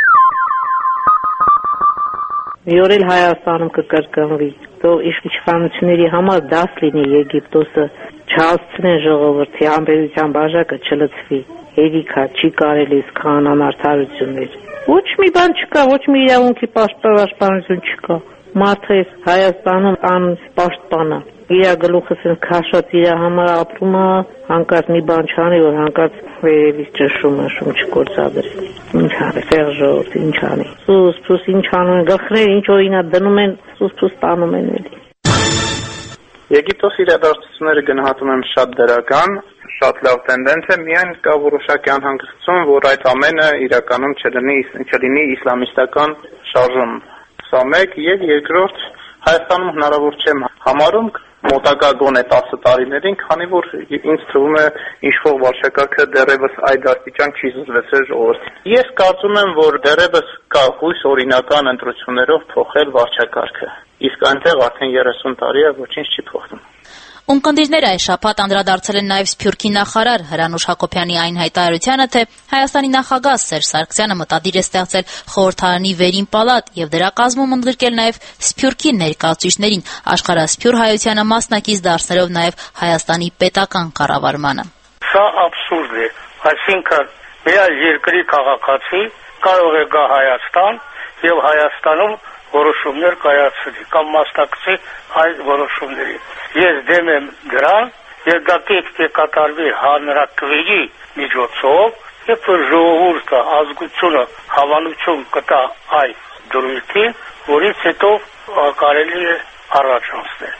Speaker 21: Մի օր էլ Հայաստանում կկրկնվի, թող իշխանությունների համար դաս լինի Եգիպտոսը, չհասցնեն ժողովրդի անբերության բաժակը չլցվի, հերիքա, չի կարելի սխանան արդարություններ։ Ոչ մի բան չկա, ոչ մի իրավունքի պաշտպանություն չկա։ Մարդը Հայաստանում անպաշտպան է, իր գլուխս քաշած իր համար ապրում է, հանկարծ մի բան չանի, որ հանկարծ վերևից ճշում է, շում չկործադրի։ Ինչ անի, սեղ ժողովուրդ, ինչ անի։ Սուս, սուս, ինչ անում են, գլխներ ինչ օրինակ դնում են, սուս, սուս տանում են էլի։
Speaker 22: Եգիպտոս իրադարձությունները գնահատում եմ շատ դրական, շատ լավ տենդենս է, միայն կա որոշակի անհանգստություն, որ այդ ամենը իրականում չլինի, չլինի իսլամիստական շարժում։ Սա մեկ, եւ երկրորդ, Հայաստանում հնարավոր չէ համարում մոտակա գոնե տասը տարիներին, քանի որ ինձ թվում է իշխող վարչակարգը դեռևս այդ աստիճան չի զսվեցրել ժողովրդին։ Ես կարծում եմ, որ դեռևս կա հույս օրինական ընտրություններով փոխել վարչակարգը, իսկ այնտեղ արդեն երեսուն տարի է ոչինչ չի փոխվում։
Speaker 19: Ունկնդիրները այս շաբաթ անդրադարձել են նաև Սփյուռքի նախարար Հրանուշ Հակոբյանի այն հայտարարությանը, թե Հայաստանի նախագահ Սերժ Սարգսյանը մտադիր է ստեղծել խորհրդարանի վերին պալատ եւ դրա կազմում ընդգրկել նաև Սփյուռքի ներկայացուցիչներին, աշխարհասփյուռ հայությանը մասնակից դարձնելով նաև Հայաստանի պետական կառավարմանը։
Speaker 23: Սա աբսուրդ է, այսինքն մեր երկրի քաղաքացի
Speaker 3: կարող է գա Հայաստան եւ Հայաստանում որոշումներ կայացնի կամ մասնակցի այս որոշումների։ Ես դեմ եմ դրան, եւ դա պետք է կատարվի հանրակրվեի միջոցով, երբ ժողովուրդը ազգությունը հավանություն կտա այս դրույթին, որից հետո կարելի է առաջ անցնել։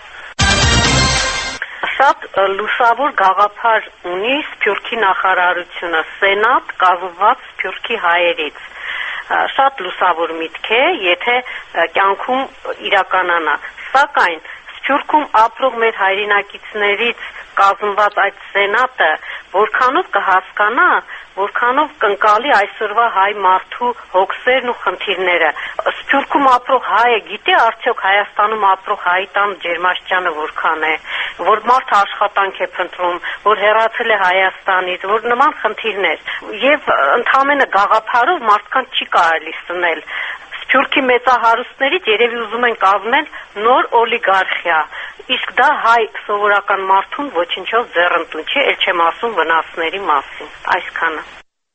Speaker 4: Շատ լուսավոր գաղափար ունի Սփյուռքի նախարարությունը, սենատ կազմված Սփյուռքի հայերից։ Շատ լուսավոր միտք է, եթե կյանքում իրականանա, սակայն Սփյուռքում ապրող մեր հայրենակիցներից կազմված այդ սենատը որքանով կհասկանա, որքանով կընկալի այսօրվա հայ մարդու հոգսերն ու խնդիրները։ Սփյուռքում ապրող հայը գիտե արդյոք Հայաստանում ապրող հայ տան ջերմաստիճանը որքան է, որ մարդը աշխատանք է փնտրում, որ հեռացել է Հայաստանից, որ նման խնդիրներ։ Եվ ընդհանրապես գաղափարով մարդկանց չի կարելի սնել։ Սփյուռքի մեծահարուստներից երևի ուզում են կազմել նոր օլիգարխիա, իսկ դա հայ սովորական մարդուն ոչինչով ձեռնտուն չի, ել չեմ ասում վնասների մասին, այսքանը։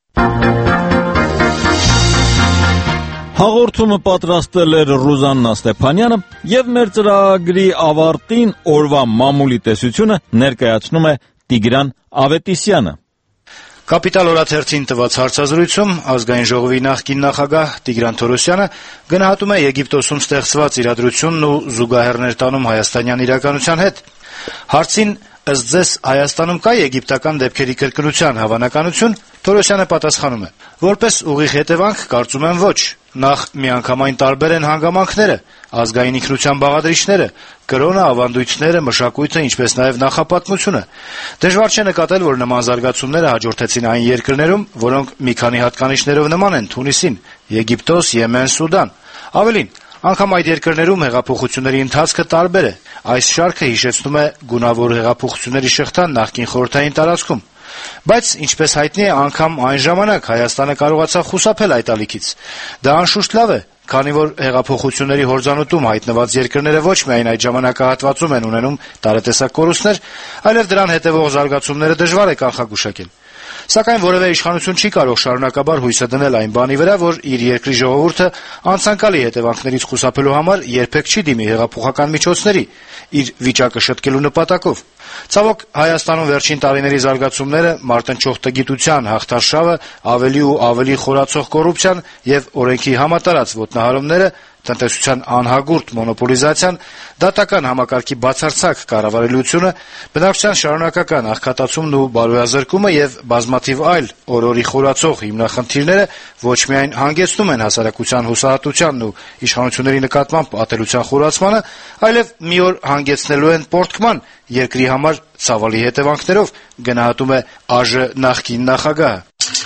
Speaker 1: Հաղորդումը պատրաստել էր Ռուզաննա Ստեփանյանը եւ մեր ծրագրի ավարտին օրվա մամուլի տեսությունը ներկայացնում է Տիգրան Ավետիսյանը։
Speaker 23: Կապիտալ օրաթերթին տված հարցազրույցում ազգային ժողովի նախկին նախագահ Տիգրան Թորոսյանը գնահատում է Եգիպտոսում ստեղծված իրադրությունն ու զուգահեռներ տանում հայաստանյան իրականության հետ։ Հարցին ըստ ձեզ Հայաստանում կա եգիպտական դեպքերի կրկնության հավանականություն, Թորոսյանը պատասխանում է. որպես ուղիղ հետևանք կարծում եմ ոչ։ Նախ միանգամայն տարբեր են հանգամանքները, ազգային ինքնության բաղադրիչները, կրոնը, ավանդույթները, մշակույթը, ինչպես նաև նախապատմությունը։ Դժվար չէ նկատել, որ նման զարգացումները հաջորդեցին այն երկրներում, որոնք մի քանի հատկանիշներով նման են Թունիսին, Եգիպտոս, Եմեն, Սուդան։ Ավելին, անգամ այդ երկրներում հեղափոխությունների ընթացքը տարբեր է։ Այս շարքը հիշեցնում է գունավոր հեղափոխությունների շղթան նախկին խորհրդային տարածքում։ Բայց, ինչպես հայտնի է, անգամ այն ժամանակ Հայաստանը կարողացավ խուսափել այդ ալիքից։ Դա անշուշտ լավ է, քանի որ հեղափոխությունների հորձանուտում հայտնված երկրները ոչ միայն այդ ժամանակահատվածում են ունենում տարատեսակ կորուստներ, այլև դրան հետևող զարգացումները դժվար է կանխագուշակել։ Սակայն որևէ իշխանություն չի կարող շարունակաբար հույսը դնել այն բանի վրա, որ իր երկրի ժողովուրդը անցանկալի հետևանքներից խուսափելու համար երբեք չի դիմի հեղափոխական միջոցների, իր վիճակը շտկելու նպատակով։ Ցավոք, Հայաստանում վերջին տարիների զարգացումները, մարտնչող տգիտության հաղթարշավը, ավելի ու ավելի խորացող կոռուպցիան եւ օրենքի համատարած ոտնահարումները, տնտեսության անհագուրդ մոնոպոլիզացիան, դատական համակարգի բացարձակ կառավարելիությունը, բնակչության շարունակական աղքատացումն ու բարոյազրկումը եւ բազմաթիվ այլ օրորի խորացող հիմնախնդիրները ոչ միայն հանգեցնում են հասարակության հուսահատությանն ու իշխանությունների նկատմամբ ատելության խորացմանը, այլև մի օր հանգեցնելու են պորտկման երկրի համար ցավալի հետևանքներով, գնահատում է ԱԺ նախկին նախագահը։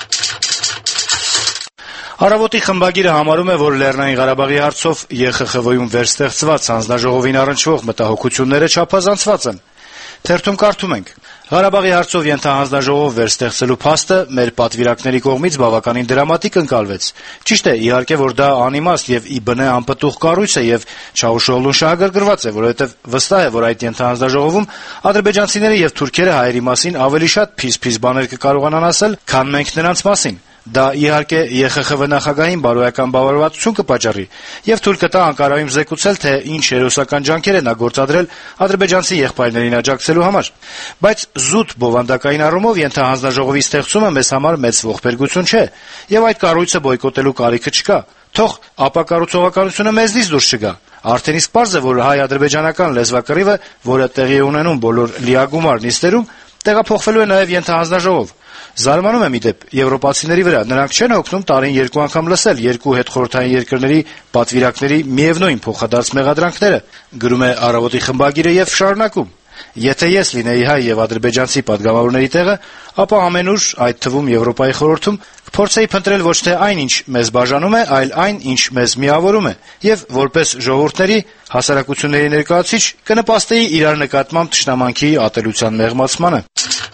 Speaker 23: Առավոտի խմբագիրը համարում է, որ Լեռնային Ղարաբաղի հարցով ԵԽԽՎ-ում վերստեղծված հանձնաժողովին առնչվող մտահոգությունները չափազանցված են։ Թերթում կարդում ենք. Ղարաբաղի հարցով ենթահանձնաժողով վերստեղծելու փաստը մեր պատվիրակների կողմից բավականին դրամատիկ ընկալվեց։ Ճիշտ է, իհարկե, որ դա անիմաստ եւ ի բնե անպտուղ կառույց է եւ Չաուշօղլուն շահագրգռված է, որովհետեւ վստահ է, որ այդ ենթահանձնաժողովում ադրբեջանցիները եւ թուրքերը հայերի մասին ավելի շատ փիս-փիս բաներ կկարողանան ասել, քան մենք նրանց մասին։ Դա իհարկե ԵԽԽՎ նախագահին բարոյական բավարարվածություն կպատճառի եւ թույլ կտա Անկարայում զեկուցել, թե ինչ հերոսական ջանքեր է նա գործադրել ադրբեջանցի եղբայրներին աջակցելու համար։ Բայց զուտ բովանդակային առումով ենթահանձնաժողովի ստեղծումը մեզ համար մեծ ողբերգություն չէ եւ այդ կառույցը բոյկոտելու կարիքը չկա։ Թող ապակառուցողականությունը մեզնից դուրս չգա։ Արդեն իսկ պարզ է, որ հայ-ադրբեջանական լեզվակռիվը, որը տեղի է ունենում բոլոր լիագումար նիստերում, տեղափոխվելու է նաեւ ենթահանձնաժողով։ Զարմանում եմ իդեպ եվրոպացիների վրա, նրանք չեն օգնում տարին երկու անգամ լսել երկու հետխորհրդային երկրների պատվիրակների միևնույն փոխադարձ մեղադրանքները, գրում է Առավոտի խմբագիրը եւ շարունակում. Եթե ես լինեի հայ եւ ադրբեջանցի падգամավորների տեղը, ապա ամենուր, այդ թվում Եվրոպայի խորհրդում, կփորձեի փնտրել ոչ թե այն, ինչ մեզ բաժանում է, այլ այն, ինչ մեզ միավորում է, եւ որպես ժողովուրդների, հասարակությունների ներկայացուցիչ կնպաստեի իրար նկատմամբ թշնամանքի ատելության մեղմացմանը։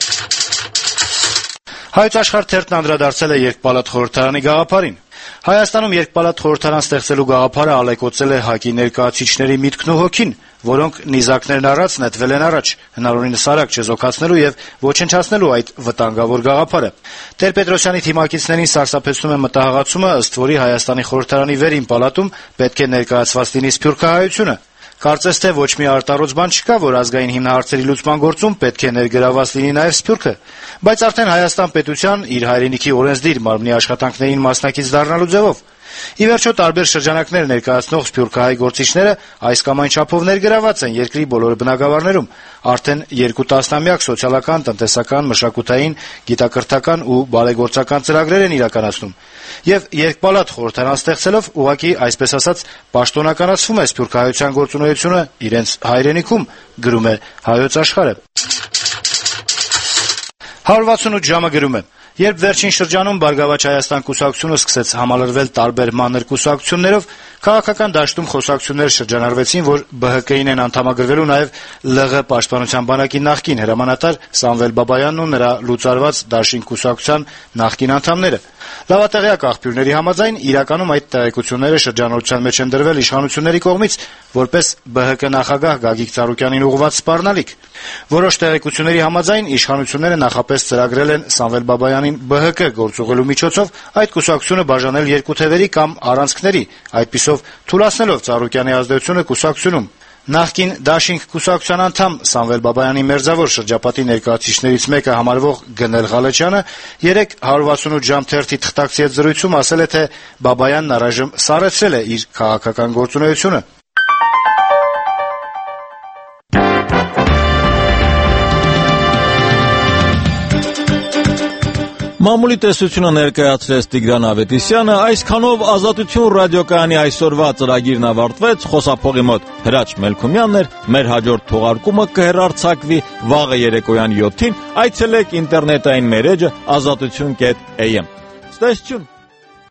Speaker 23: Հայոց աշխարհ թերթն անդրադարձել է երկպալատ խորհրդարանի գաղափարին։ Հայաստանում երկպալատ խորհրդարան ստեղծելու գաղափարը ալեկոծել է ՀԱԿ-ի ներկայացուցիչների միտքն ու հոգին, որոնք նիզակներն առած նետվել են առաջ, հնարավորինս արագ չեզոքացնելու եւ ոչնչացնելու այդ վտանգավոր գաղափարը։ Տեր-Պետրոսյանի թիմակիցներին սարսափեցնում է մտահղացումը, ըստ որի Հայաստանի խորհրդարանի վերին պալատում պետք է ներկայացված լինի սփյուռքահայությունը։ Կարծես թե ոչ մի արտառոց բան չկա, որ ազգային հիմնահարցերի լուծման գործում պետք է ներգրավված լինի նաև Սփյուռքը, բայց արդեն Հայաստան պետության իր հայրենիքի օրենսդիր մարմնի աշխատանքներին մասնակից դառնալու ձևով։ Ի վերջո տարբեր շրջանակներ ներկայացնող սփյուռքահայ գործիչները այս կամ այն չափով ներգրաված են երկրի բոլոր բնակավարներում, արդեն երկու տասնամյակ սոցիալական, տնտեսական, մշակութային, գիտակրթական ու բարեգործական ծրագրեր են իրականացնում։ Եվ երկպալատ խորհրդարան ստեղծելով ուղղակի, այսպես ասած, պաշտոնականացվում է սփյուռքահայության գործունեությունը իրենց հայրենիքում, գրում է Հայոց Աշխարհը։ հարյուր վաթսունութ ժամը գրում է. Երբ վերջին շրջանում Բարգավաճ Հայաստան կուսակցությունը սկսեց համալրվել տարբեր մանր կուսակցություններով, քաղաքական դաշտում խոսակցություններ շրջանառվեցին, որ B H K-ին են անդամագրվելու նաև L G պաշտպանության բանակի նախկին հրամանատար Սամվել Բաբայանն ու նրա լուծարված Դաշինք կուսակցության նախկին անդամները։ Լավատեղյակ աղբյուրների համաձայն իրականում այդ տեղեկությունները շրջանառության մեջ են դրվել իշխանությունների կողմից որպես B H K նախագահ Գագիկ Ծառուկյանին ուղղված սպառնալիք։ Որոշ տեղեկությունների համաձայն իշխանությունները նախապես ծրագրել են Սամվել Բաբայանին B H K գործուղելու միջոցով այդ կուսակցությունը բաժանել երկու թևերի կամ առանցքների, այդպիսով թուլացնելով Ծառուկյանի ազդեցությունը կուսակցությունում։ Նախկին Դաշինք կուսակցության անդամ Սամվել Բաբայանի մերձավոր շրջապատի ներկայացուցիչներից մեկը համարվող Գնել Ղալեչյանը երեկ հարյուր վաթսունութ ժամ թերթի թղթակցի հետ զրույցում ասել է, թե Բաբայանն առայժմ սառեցրել է իր քաղաքական գործունեությունը։
Speaker 1: Մամուլի տեսությունը ներկայացրեց Տիգրան Ավետիսյանը, այսքանով Ազատություն ռադիոկայանի այսօրվա ծրագիրն ավարտվեց, խոսափողի մոտ Հրաչ Մելքումյանն էր, մեր հաջորդ թողարկումը կհեռարձակվի վաղը երեկոյան յոթին, այցելեք ինտերնետային մեր էջը ազատություն կետ A M։ Ստեսություն։